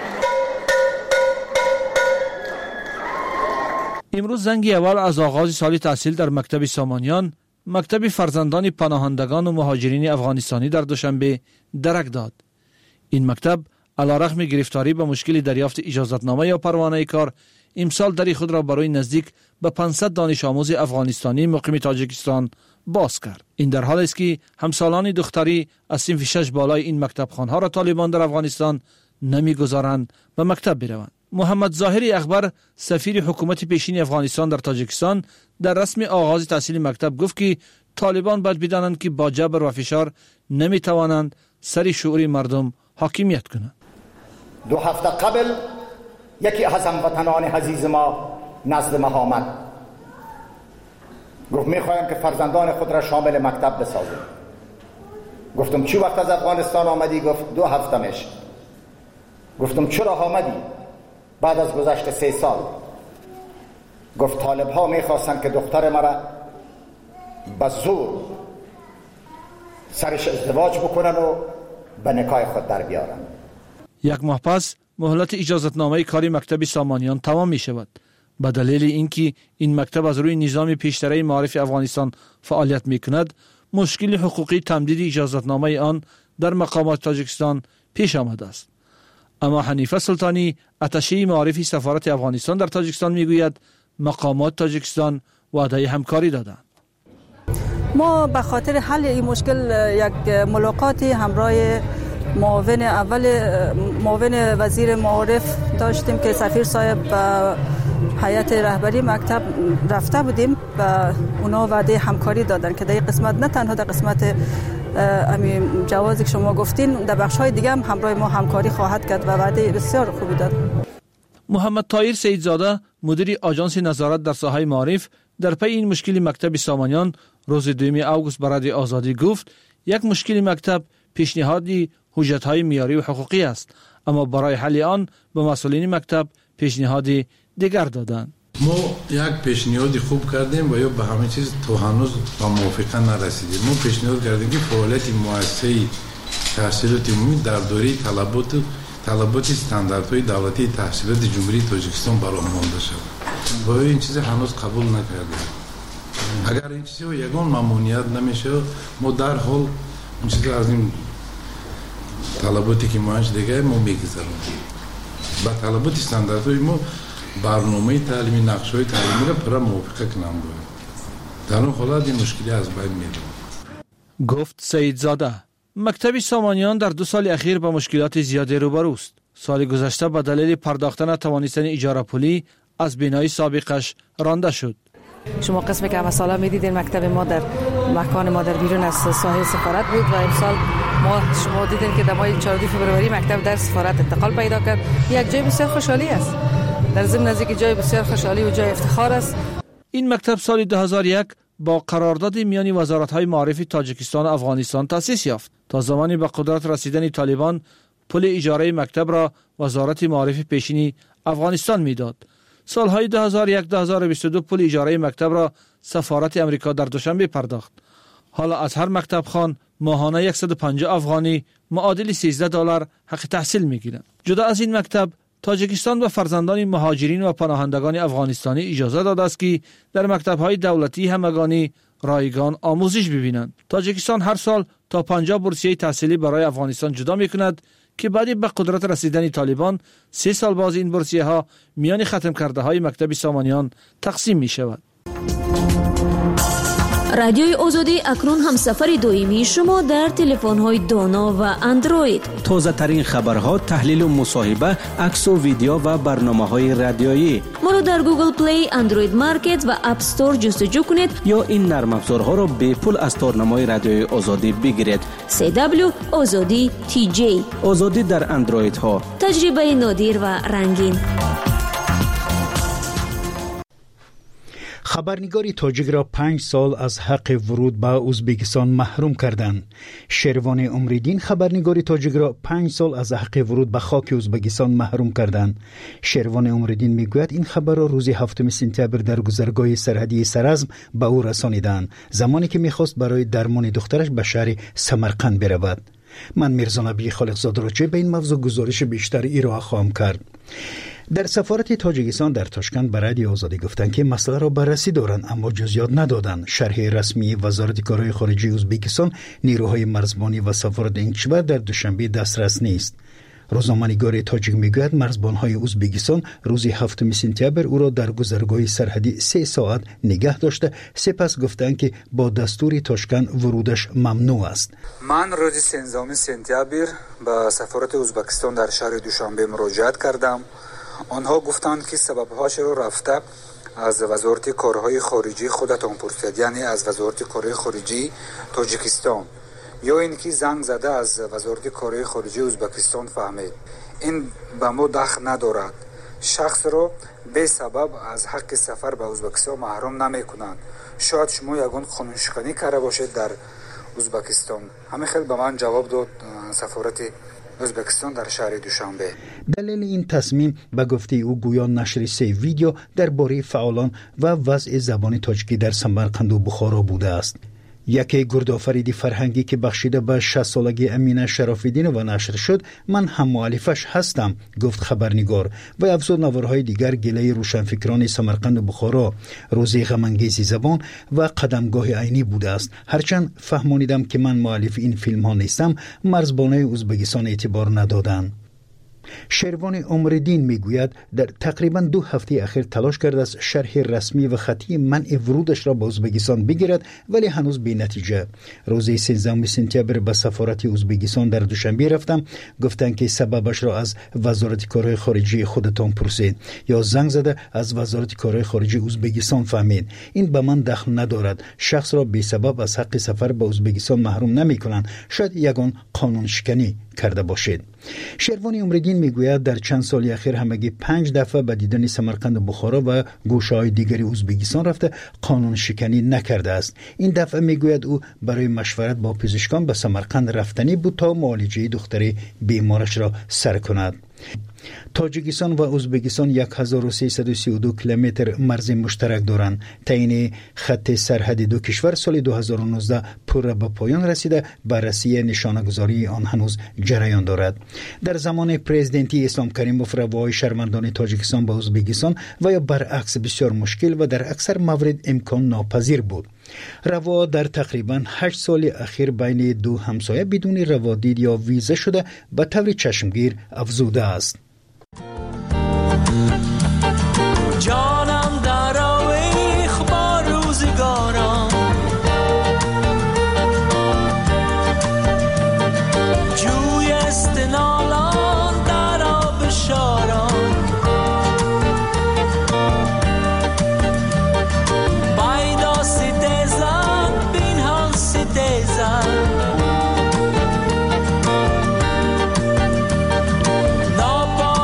امروز زنگ اول از آغاز سال تحصیل در مکتب سامانیان، مکتب فرزندان پناهندگان و مهاجرین افغانستانی در دوشنبه درک داد. این مکتب علیرغم گرفتاری به مشکل دریافت اجازتنامه یا پروانه کار، امسال دری خود را برای نزدیک به پانصد دانش آموز افغانستانی مقیم تاجیکستان باز کرد. این در حالی است که همسالان دختری از صنف شش بالای این مکتب خانها را طالبان در افغانستان نمیگذارند به مکتب بروند. محمد ظاهری اخبر، سفیر حکومت پیشین افغانستان در تاجیکستان، در رسم آغاز تحصیل مکتب گفت که طالبان باید بدانند که با جبر و فشار نمیتوانند سر شعور مردم حاکمیت کنند. دو هفته قبل یکی از هموطنان عزیز ما نزد ما آمد، گفت میخوایم که فرزندان خود را شامل مکتب بسازیم. گفتم چی وقت از افغانستان آمدی؟ گفت دو هفته میشه. گفتم چرا آمدی؟ بعد از گذشت سه سال. گفت طالب ها میخواستن که دختر مرا به زور سرش ازدواج بکنن و به نکاح خود در بیارن. یک ماه پس مهلت اجازتنامه کاری مکتب سامانیان تمام می شود. به دلیل اینکه این مکتب از روی نظام پیشتره معارف افغانستان فعالیت می کند، مشکل حقوقی تمدید اجازتنامه آن در مقامات تاجیکستان پیش آمده است. اما حنیفه سلطانی، اتشه معارف سفارت افغانستان در تاجیکستان می گوید مقامات تاجیکستان وعده همکاری دادند. ما به خاطر حل این مشکل یک ملاقاتی همراه معاون اول معاون وزیر معارف داشتیم که سفیر صاحب و هیئت رهبری مکتب رفته بودیم و اونا وعده همکاری دادن که در این قسمت، نه تنها در قسمت همین جوازی که شما گفتین، در بخش‌های دیگه هم همراه ما همکاری خواهد کرد و وعده بسیار خوبی داد. محمد طاهر سیدزاده، مدیر آژانس نظارت در ساحه معارف، در پی این مشکل مکتب سامانیان روز دوم آگوست به رادیو آزادی گفت یک مشکل مکتب پیشنهادی حجت‌های معیاری و حقوقی است، اما برای حل آن به مسئولین مکتب پیشنهادی دیگر دادند. ما یک پیشنهادی خوب کردیم و یا به همه چیز تو هنوز با موافقه نرسیدیم. ما پیشنهاد کردیم که فعالیت مؤسسه تحصیلات عمومی در دوره طلبات طلبات استانداردهای دولتی تحصیلات جمهوری تاجیکستان برآورده شود و این چیز هنوز قبول نکردیم. اگر این چیز یگان ممنوعیت نمیشه، ما در حال این چیز از این طلباتی که ما دیگه ما میگذاریم. با طلبات استانداردهای ما برنامه تعلیمی، نقشه‌های تعلیمی را پر موافقه کنم باید. در اون حالت این مشکلی از بین میره. گفت سیدزاده. مکتب سامانیان در دو سال اخیر با مشکلات زیادی روبروست. سال گذشته به دلیل پرداختن توانستن اجاره پولی از بنای سابقش رانده شد. شما قسمی که همه سالا میدیدین مکتب ما در مکان ما در بیرون از ساحه سفارت بود و امسال ما شما دیدین که در ماه چهاردهم فوریه مکتب در سفارت انتقال پیدا کرد. یک جای بسیار خوشحالی است. در ضمن از اینکه جای بسیار خوشحالی و جای افتخار است. این مکتب سال دو هزار و یک با قرارداد میان وزارت‌های معارف تاجیکستان و افغانستان تأسیس یافت. تا زمانی به قدرت رسیدن طالبان پول اجاره مکتب را وزارت معارف پیشین افغانستان میداد. سالهای دو هزار و یک تا دو هزار و بیست و دو پول اجاره مکتب را سفارت امریکا در دوشنبه پرداخت. حالا از هر مکتب خان ماهانه صد و پنجاه افغانی معادل سیزده دلار حق تحصیل میگیرند. جدا از این مکتب، تاجیکستان به فرزندان مهاجرین و پناهندگان افغانستانی اجازه داده است که در مکتب‌های دولتی همگانی رایگان آموزش ببینند. تاجیکستان هر سال تا پنجاه بورسیه تحصیلی برای افغانستان جدا می‌کند که بعد به قدرت رسیدن طالبان سه سال باز این بورسیه ها میان ختم کرده های مکتب سامانیان تقسیم می شود. رادیوی آزادی اکنون هم سفر دائمی شما در تلفن های دانا و اندروید. تازه ترین خبرها، تحلیل و مصاحبه، عکس و ویدیو و برنامه های رادیویی. ما رو در گوگل پلی، اندروید مارکت و اپ استور جستجو کنید یا این نرم افزارها رو به پول از تارنمای رادیوی آزادی بگیرید. سی دبلیو آزادی تی جی. آزادی در اندروید ها. تجربه نادر و رنگین. خبرنگاری تاجیک را پنج سال از حق ورود به ازبکستان محروم کردند. شروان عمریدین خبرنگاری تاجیک را پنج سال از حق ورود به خاک ازبکستان محروم کردند. شروان عمریدین میگوید این خبر را روز هفتم سپتامبر در گذرگاه سرحدی سرزم به او رسانیدند، زمانی که میخواست برای درمان دخترش به شهر سمرقند برود. من میرزا نبی خالقزاده راجع به این موضوع گزارش بیشتر ارائه خواهم کرد. در سفارت تاجیکستان در تاشکند به رادیو آزادی گفتند که مسئله را بررسی دارند اما جزئیات ندادند. شرح رسمی وزارت کارهای خارجه ازبکستان نیروهای مرزبانی و سفارت این کشور در دوشنبه دسترس نیست. روزنامه‌نگار تاجیک میگوید مرزبان‌های ازبکستان روز هفتم سپتامبر او را در گذرگاه سرحدی سه ساعت نگه داشته، سپس گفتند که با دستور تاشکند ورودش ممنوع است. من روز سیزدهم سپتامبر به سفارت ازبکستان در شهر دوشنبه مراجعت کردم. آنها گفتند که سبب‌هاش را رفته از وزارت کارهای خارجه خودتان پرسید، یعنی از وزارت کارهای خارجه تاجیکستان، یا اینکه زنگ زده از وزارت کارهای خارجه ازبکستان فهمید. این به ما دخل ندارد. شخص را به سبب از حق سفر به ازبکستان محروم نمی‌کنند. شاید شما یگان قانون‌شکنی کرده باشید در ازبکستان. همین خیلی به من جواب داد سفارت ازبکستان در شهر دوشنبه. دلیل این تصمیم به گفته او گویا نشر سه ویدیو درباره فعالان و وضع زبان تاجیکی در سمرقند و بخارا بوده است. یکی گردآفرید فرهنگی که بخشیده به شصت سالگی امینه شراف‌الدین و نشر شد، من هم مؤلفش هستم، گفت خبرنگار و افزود نوارهای دیگر گله روشنفکران سمرقند و بخارا، روزی غم‌انگیز زبان و قدمگاه عینی بوده است. هرچند فهمانیدم که من مؤلف این فیلم ها نیستم، مرزبانای ازبکستان اعتبار ندادند. شروان عمرالدین میگوید در تقریبا دو هفته اخیر تلاش کرد از شرح رسمی و خطی منع ورودش را به ازبکستان بگیرد، ولی هنوز بی نتیجه. روز سیزدهم سپتامبر به سفارت ازبکستان در دوشنبه رفتم، گفتند که سببش را از وزارت کارهای خارجه خودتان پرسید یا زنگ زده از وزارت کارهای خارجه ازبکستان فهمید. این به من دخل ندارد. شخص را بی سبب از حق سفر به ازبکستان محروم نمی کنند. شاید یگان قانون شکنی کرده باشید. شروان عمرالدین میگوید در چند سال اخیر همگی پنج دفعه به دیدن سمرقند و بخارا و گوشه‌های دیگری ازبکستان رفته، قانون شکنی نکرده است. این دفعه میگوید او برای مشورت با پزشکان به سمرقند رفتنی بود تا معالجه دختر بیمارش را سر کند. تاجیکستان و ازبکستان هزار و سیصد و سی و دو کیلومتر مرز مشترک دارند. تعیین خط سرحد دو کشور سال دو هزار و نوزده پر به پایان رسیده، بررسی نشانه‌گذاری آن هنوز جریان دارد. در زمان پرزیدنتی اسلام کریموف روابط شرمندان تاجیکستان با ازبکستان و یا برعکس بسیار مشکل و در اکثر موارد امکان ناپذیر بود. روابط در تقریبا هشت سال اخیر بین دو همسایه بدون روادید یا ویزه شده به طور چشمگیر افزوده است. جانم در آویخ با روزگارم، جوی استنالان در آب شارم، بایدا ستیزن بین هم ستیزن، نابا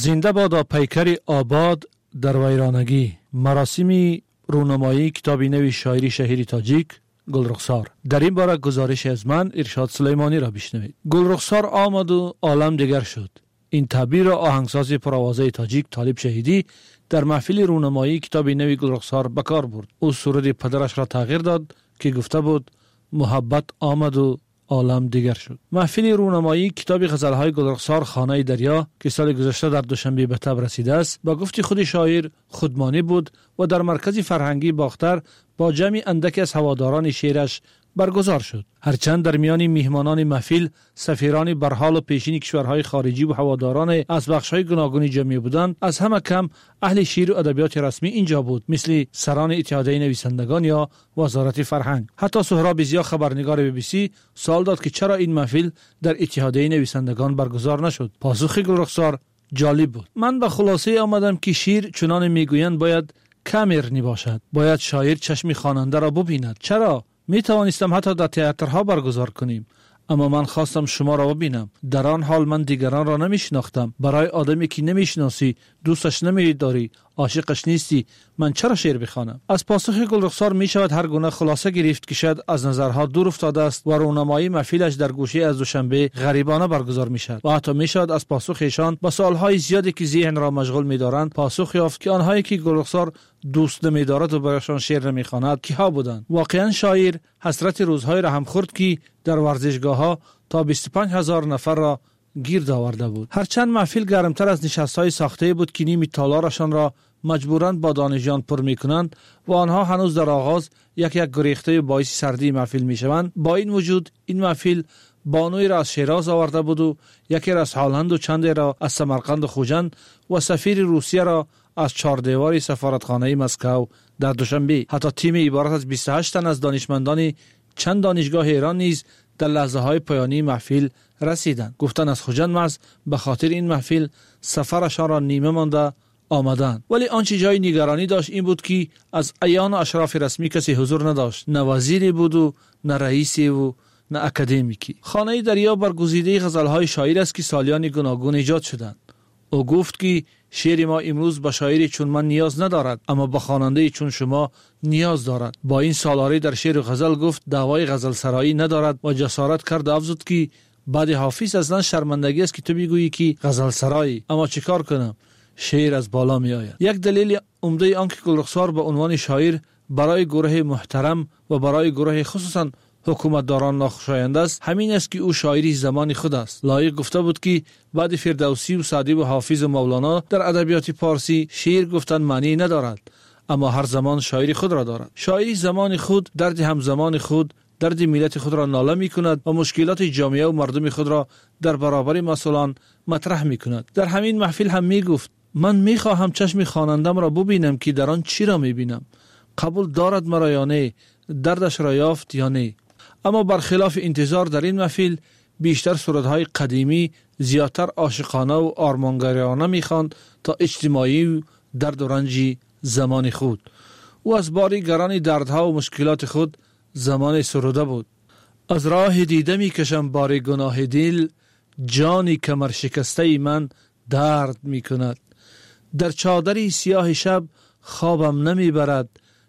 زنده بادا پیکر آباد در ویرانگی. مراسم رونمایی کتاب نوی شاعری شهیر تاجیک گلرخسار. در این باره گزارش از من ارشاد سلیمانی را بشنوید. گلرخسار آمد و عالم دیگر شد. این تعبیر را آهنگساز پرآوازه تاجیک طالب شهیدی در محفل رونمایی کتاب نوی گلرخسار به کار برد. او سرود پدرش را تغییر داد که گفته بود محبت آمد و عالم دیگر شد. محفل رونمایی کتاب غزل‌های گلرخسار خانه دریا که سال گذشته در دوشنبه به تب رسیده است، با گفت خود شاعر خودمانی بود و در مرکز فرهنگی باختر با جمع اندکی از هواداران شعرش برگزار شد. هرچند در میان میهمانان محفل سفیران برحال و پیشین کشورهای خارجی و هواداران از بخش‌های گوناگون جمعی بودند، از همه کم اهل شعر و ادبیات رسمی اینجا بود، مثل سران اتحادیه نویسندگان یا وزارت فرهنگ. حتی سهراب ضیا خبرنگار بی بی سی سوال داد که چرا این محفل در اتحادیه نویسندگان برگزار نشد. پاسخ گلرخسار جالب بود. من به خلاصه آمدم که شعر چنان میگویند باید کامرنی باشد. باید شاعر چشم خواننده را ببیند. چرا؟ می توانستم حتی در تئاترها برگزار کنیم، اما من خواستم شما را ببینم. در آن حال من دیگران را نمی شناختم. برای آدمی که نمی شناسی، دوستش نمی داری، عاشقش نیستی، من چرا شعر بخوانم؟ از پاسخ گلرخسار می شود هر گونه خلاصه گرفت که شاید از نظرها دور افتاده است و رونمایی محفلش در گوشه از دوشنبه غریبانه برگزار می شود. و حتی می شود از پاسخ ایشان با سوالهای زیادی که ذهن را مشغول می دارند پاسخ یافت که آنهایی که گلرخسار دوست نمی دارد و برایشان شعر نمی خواند کیها بودند. واقعا شاعر حسرت روزهای را هم خورد که در ورزشگاه ها تا بیست و پنج هزار نفر را گیر آورده بود. هرچند محفل گرمتر از نشست‌های ساخته بود که نیم تالارشان را مجبوراً با دانشجویان پر می‌کنند و آنها هنوز در آغاز یک یک گریخته باعث سردی محفل می‌شوند، با این وجود این محفل بانوی را از شیراز آورده بود و یکی را از هالند و چندی را از سمرقند و خوجند و سفیر روسیه را از چهاردیواری سفارتخانه مسکو در دوشنبه. حتی تیم عبارت از بیست و هشت تن از دانشمندان چند دانشگاه ایران نیز در لحظه های پایانی محفل رسیدند. گفتن از خوجند محض به خاطر این محفل سفرشان را نیمه مانده آمدند. ولی آنچه جای نگرانی داشت این بود که از اعیان و اشراف رسمی کسی حضور نداشت. نه وزیری بود و نه رئیسی و نه اکادمیکی. خانه دریا برگزیده غزل‌های شاعر است که سالیان گوناگون ایجاد شدند. او گفت که شعر ما امروز به شاعری چون من نیاز ندارد، اما به خواننده چون شما نیاز دارد. با این سالاری در شعر و غزل گفت دعوای غزل سرایی ندارد و جسارت کرد افزود که بعد حافظ اصلا شرمندگی است که تو بگویی که غزل سرایی، اما چیکار کنم، شعر از بالا می آید. یک دلیل عمده آن که گلرخسار به عنوان شاعر برای گروه محترم و برای گروه خصوصا حکومتداران ناخوشایند است همین است که او شاعری زمان خود است. لایق گفته بود که بعد فردوسی و سعدی و حافظ و مولانا در ادبیات پارسی شعر گفتن معنی ندارد، اما هر زمان شاعری خود را دارد. شاعری زمان خود درد همزمان خود، درد ملت خود را ناله می کند و مشکلات جامعه و مردم خود را در برابر مسئولان مطرح می کند. در همین محفل هم می گفت من می خواهم چشم خوانندم را ببینم که در آن چی را می بینم، قبول دارد مرا یا نه، دردش را یافت یا نه. اما برخلاف انتظار در این محفل بیشتر سرودهای قدیمی زیادتر عاشقانه و آرمانگرایانه می‌خواند تا اجتماعی و درد و رنج زمان خود. او از باری گران دردها و مشکلات خود زمان سروده بود. از راه دیده می‌کشم بار گناه دل، جانی کمر شکسته من درد می‌کند. در چادری سیاه شب خوابم نمی‌برد،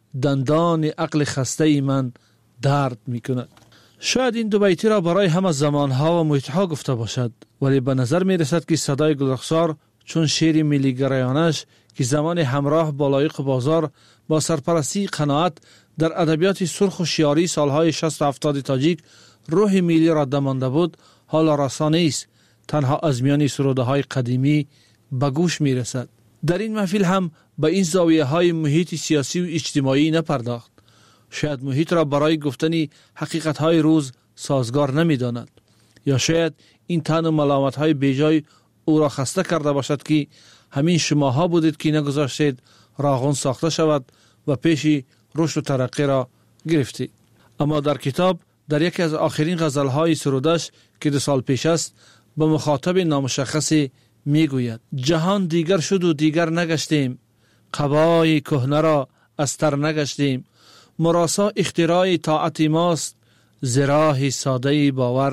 دندان عقل خسته من درد می‌کند. شاید این دو بیتی را برای همه زمانها و محیطها گفته باشد، ولی به نظر می رسد که صدای گلرخسار چون شعر ملی گرایانش که زمان همراه با لایق بازار با سرپرستی قناعت در ادبیات سرخ و شیاری سالهای شصت و هفتاد تاجیک روح ملی را دمانده بود، حالا رسانه است تنها از میان سروده های قدیمی به گوش می رسد. در این محفل هم به این زاویه های محیط سیاسی و اجتماعی نپرداخت. شاید محیط را برای گفتن حقیقت‌های روز سازگار نمی‌داند، یا شاید این تن و ملامت‌های بیجای او را خسته کرده باشد که همین شماها بودید که نگذاشتید راغون ساخته شود و پیش رشد و ترقی را گرفتید. اما در کتاب در یکی از آخرین غزل‌های سرودش که دو سال پیش است به مخاطب نامشخصی میگوید جهان دیگر شد و دیگر نگشتیم، قبای کهنه را از تر نگشتیم، مراسا اختراع طاعت ماست، زراح ساده باور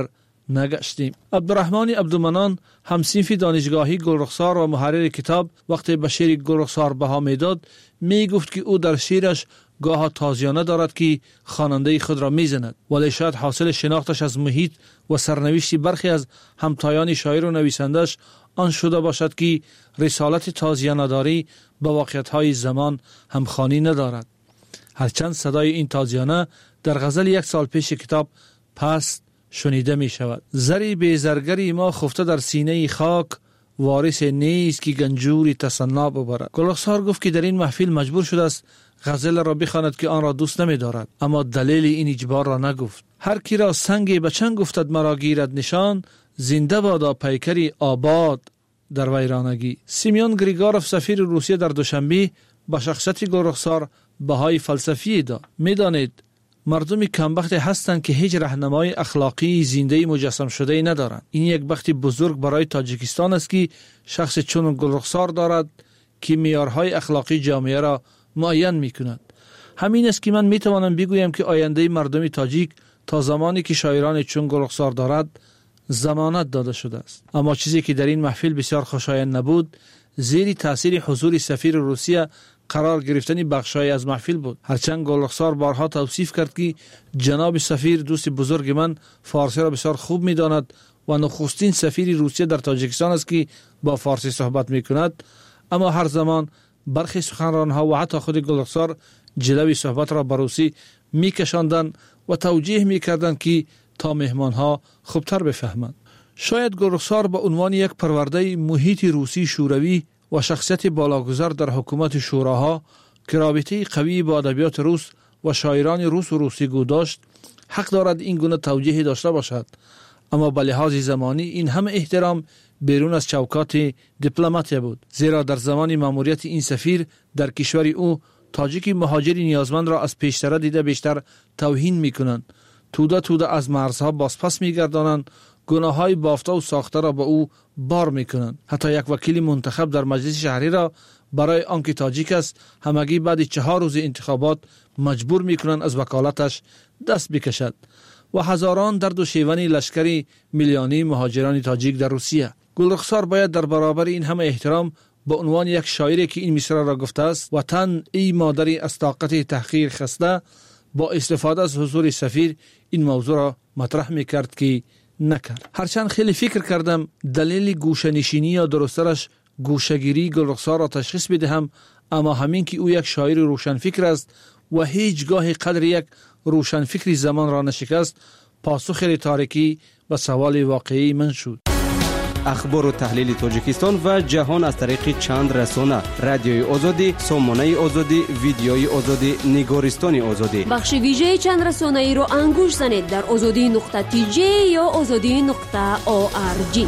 نگشتیم. عبدالرحمن عبدالمنان همصنف دانشگاهی گلرخسار و محرر کتاب وقتی به شعر گلرخسار بها میداد می گفت که او در شعرش گاه تازیانه دارد که خواننده خود را میزند، ولی شاید حاصل شناختش از محیط و سرنوشت برخی از همتایان شاعر و نویسندش آن شده باشد که رسالت تازیانه داری با واقعیت‌های زمان همخوانی ندارد. هرچند صدای این تازیانه در غزل یک سال پیش کتاب پست شنیده می شود. زری به زرگری ما خفته در سینه خاک، وارث نیست که گنجوری تصنا ببرد. گلرخسار گفت که در این محفل مجبور شده است غزل را بخواند که آن را دوست نمی دارد، اما دلیل این اجبار را نگفت. هر کی را سنگ به چنگ گفتد مرا گیرد نشان، زنده بادا پیکری آباد در ویرانگی. سیمیون گریگاروف سفیر روسیه در دوشنبه با شخصیت گلرخسار بهای فلسفی داد. می دانید مردمی کمبخت هستند که هیچ راهنمای اخلاقی زنده مجسم شده ای ندارند. این یک بخت بزرگ برای تاجیکستان است که شخص چون گلرخسار دارد که معیارهای اخلاقی جامعه را معین می کند. همین است که من می توانم بگویم که آینده مردم تاجیک تا زمانی که شاعران چون گلرخسار دارد ضمانت داده شده است. اما چیزی که در این محفل بسیار خوشایند نبود، زیر تاثیر حضور سفیر روسیه قرار گرفتن بخشای از محفل بود. هرچند گلرخسار بارها توصیف کرد که جناب سفیر دوست بزرگ من فارسی را بسیار خوب می داند و نخستین سفیر روسیه در تاجیکستان است که با فارسی صحبت می کند، اما هر زمان برخی سخنرانها و حتی خود گلرخسار جلوی صحبت را به روسی می کشاندند و توجیه می کردند که تا مهمانها خوبتر بفهمند. شاید گلرخسار به عنوان یک پرورده محیط روسی شوروی و شخصیت بالاگذار در حکومت شوراها که رابطه قوی با ادبیات روس و شاعران روس و روسی گو داشت، حق دارد این گونه توجیه داشته باشد، اما به لحاظ زمانی این همه احترام بیرون از چوکات دیپلماتیه بود، زیرا در زمان ماموریت این سفیر در کشور او تاجیک مهاجری نیازمند را از پیشتر دیده بیشتر توهین میکنند، توده توده از مرزها بازپس میگردانند، گناههای بافته و ساخته را به او بار میکنند. حتی یک وکیل منتخب در مجلس شهری را برای آنکه تاجیک است همگی بعد چهار روز انتخابات مجبور میکنند از وکالتش دست بکشد. و هزاران درد و شیون لشکری میلیونی مهاجران تاجیک در روسیه. گلرخسار باید در برابر این همه احترام به عنوان یک شاعری که این مصرع را گفته است، وطن ای مادری از طاقت تحقیر خسته، با استفاده از حضور سفیر این موضوع را مطرح میکرد که نکرد. هرچند خیلی فکر کردم دلیل گوشه‌نشینی یا درسترش گوشه‌گیری گلرخسار را تشخیص بدهم، اما همین که او یک شاعر روشنفکر است و هیچگاه قدر یک روشنفکری زمان را نشکست، پاسخ تاریکی به سوال واقعی من شد. اخبار و تحلیل تاجیکستان و جهان از طریق چند رسانه: رادیوی آزادی، سامانه آزادی، ویدیوی آزادی، نگارستان آزادی. بخش ویژه چند رسانه ای رو انگوش زنید در آزادی نقطه تی جی یا آزادی نقطه او آر جی.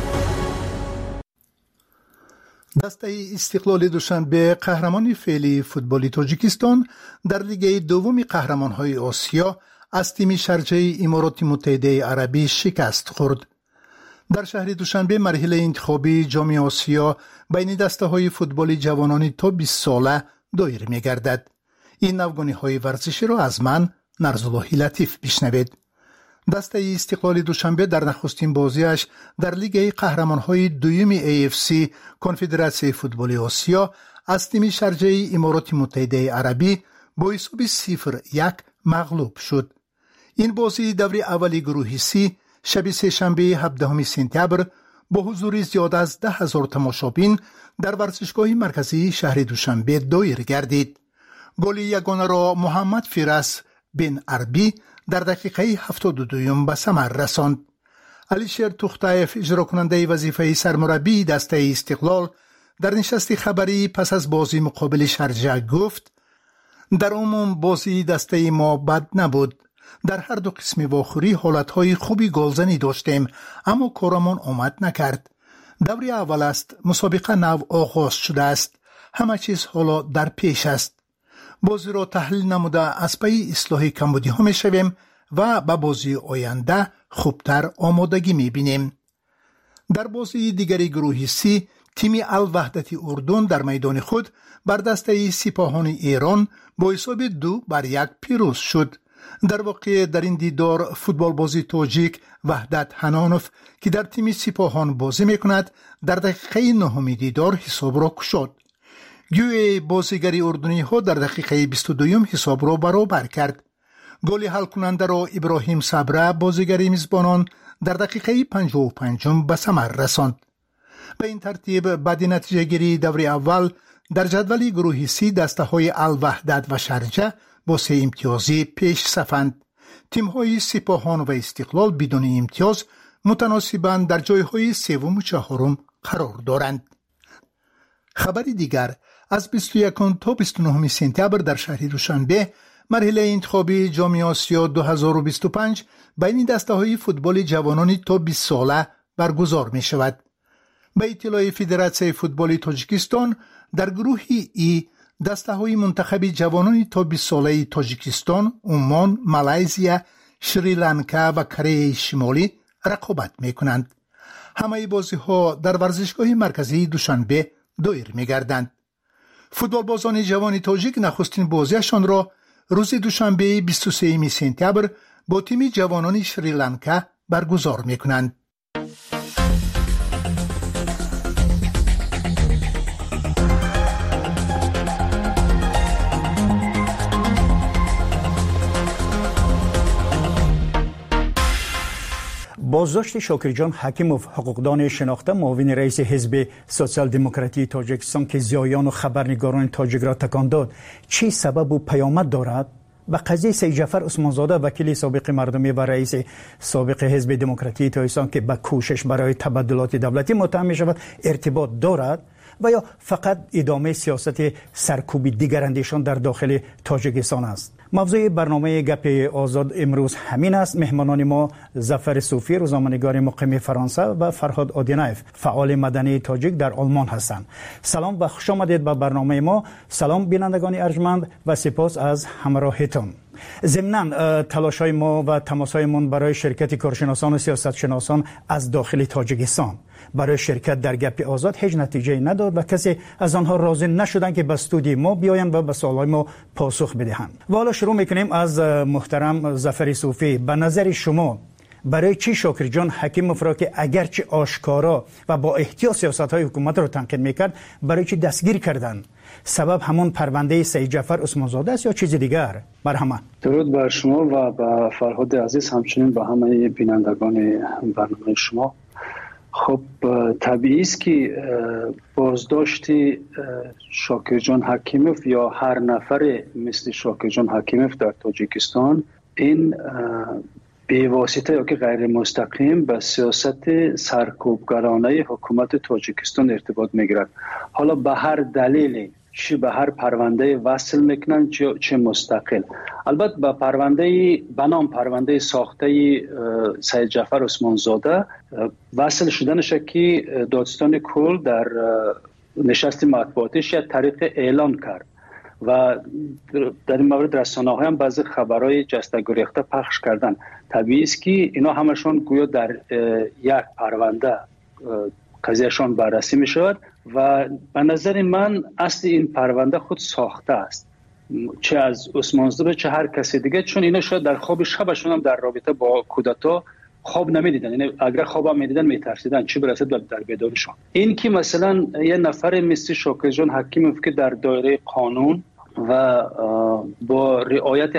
دسته استقلال دوشنبه قهرمان فعلی فوتبالی تاجیکستان در لیگ دوم قهرمان‌های آسیا از تیم شارجه امارات متحده عربی شکست خورد. در شهر دوشنبه مرحله انتخابی جام آسیا بین دسته‌های فوتبال جوانان تا بیست ساله دایر می‌گردد. این نوگانی‌های ورزشی را از من نرزالله لطیف بشنوید. دسته استقلال دوشنبه در نخستین بازیش در لیگ قهرمان‌های دوم ای اف سی کنفدراسیون فوتبال آسیا از تیم شارجه امارات متحده عربی با حساب صفر یک مغلوب شد. این بازی دور اولی گروه سی شب سه‌شنبه هفدهم سپتامبر با حضور زیاد از ده هزار تماشابین در ورزشگاه مرکزی شهر دوشنبه دایر گردید. گل یگانه را محمد فیرس بن عربی در دقیقه هفتاد و دو به ثمر رساند. علیشیر توختایف اجرا کننده وظیفه سرمربی دسته استقلال در نشست خبری پس از بازی مقابل شارجه گفت: در عموم بازی دسته ما بد نبود. در هر دو قسم واخوری حالتهای خوبی گلزنی داشتیم، اما کارمان آمد نکرد. دوری اول است، مسابقه نو آغاز شده است، همه چیز حالا در پیش است. بازی را تحلیل نموده از پی اصلاح کمبودی ها می شویم و به بازی آینده خوبتر آمادگی می بینیم. در بازی دیگری گروه سی تیم الوحدت اردن در میدان خود بر دسته سپاهان ایران با حساب دو بر یک پیروز شد. در واقع در این دیدار فوتبال بازی تاجیک وحدت حنانوف که در تیم سپاهان بازی میکند در دقیقه نهم دیدار حساب را گشود. گوی بازیگری اردنی ها در دقیقه بیست و دو حساب را برابر کرد. گل حل کننده را ابراهیم صبره بازیگری میزبانان در دقیقه پنجاه و پنج به ثمر رساند. به این ترتیب بعد نتیجه گیری دور اول در جدول گروه سی دسته های الوحدت و شرجه با سه امتیازی پیش صفند. تیم های سپاهان و استقلال بدون امتیاز متناسباً در جای های سوم و چهارم قرار دارند. خبر دیگر از بیست و یکم تا بیست و نهم سپتامبر در شهر دوشنبه مرحله انتخابی جام آسیا دو هزار و بیست و پنج بین دسته های فوتبال جوانان تا بیست ساله برگزار می شود. به اطلاع فدراسیون فوتبال تاجیکستان در گروه ای دسته های منتخب جوانان تا بیست ساله تاجیکستان، عمان، مالزیا، شریلانکا و کره شمالی رقابت می کنند. همه بازی ها در ورزشگاه مرکزی دوشنبه دایر می گردند. فوتبال بازان جوان تاجیک نخستین بازیشان را روز دوشنبه بیست و سوم سپتامبر با تیم جوانان شریلانکا برگزار می کنند. بازداشت شاکرجان حکیموف حقوقدان شناخته معاون رئیس حزب سوسیال دموکراتی تاجیکستان که زیایان و خبرنگاران تاجیک را تکان داد چه سبب و پیامد دارد؟ و قضیه سید جعفر عثمانزاده وکیل سابق مردمی و رئیس سابق حزب دموکراتی تاجیکستان که به کوشش برای تبدلات دولتی متهم می شود ارتباط دارد و یا فقط ادامه سیاست سرکوبی دیگر اندیشان در داخل تاجیکستان است؟ موضوع برنامه گپ آزاد امروز همین است. مهمانان ما ظفر صوفی روزنامه‌نگار مقیم فرانسه و فرهاد آدینایف فعال مدنی تاجیک در آلمان هستند. سلام و خوش آمدید به برنامه ما. سلام بینندگان ارجمند و سپاس از همراهیتان. ضمناً تلاش‌های ما و تماس‌هایمان برای شرکت کارشناسان و سیاستشناسان از داخل تاجیکستان برای شرکت در گپ آزاد هیچ نتیجه نداد و کسی از آنها راضی نشدند که به استودیو ما بیایند و به سوالات ما پاسخ بدهند. و حالا شروع می‌کنیم از محترم ظفر صوفی. به نظر شما برای چی شاکرجان حکیموف را که اگرچه آشکارا و با احتیاط سیاست‌های حکومت را تنقید می‌کرد برای چی دستگیر کردند؟ سبب همون پرونده سید جعفر عثمانزاده است یا چیز دیگر؟ مرحمت. درود بر شما و به فرهاد عزیز، همچنین به همه بینندگان برنامه شما. خب طبیعی است که بازداشت شاکرجان حکیموف یا هر نفر مثل شاکرجان حکیموف در تاجیکستان این به واسطه یا که غیر مستقیم به سیاست سرکوبگرانه حکومت تاجیکستان ارتباط میگیرد. حالا به هر دلیلی، چه به هر پرونده وصل میکنن چه, چه مستقل. البته به پرونده بنام پرونده ساخته سید جعفر عثمانزاده وصل شدنش که دادستان کل در نشست مطبوعاتیش یک طریق اعلان کرد و در این مورد رسانه‌ها هم بعضی خبرهای جسته گریخته پخش کردن. طبیعی است که اینا همشون گویا در یک پرونده قضیهشان بررسی می شود و به نظر من اصل این پرونده خود ساخته است، چه از عثمانزاده چه هر کسی دیگه، چون اینا شاید در خواب شبشون هم در رابطه با کودتا خواب نمیدیدن، یعنی اگر خواب هم میدیدن میترسیدن چه برسه در بیدارشون. این که مثلا یه نفر مثل شاکرجان حکیموف که در دایره قانون و با رعایت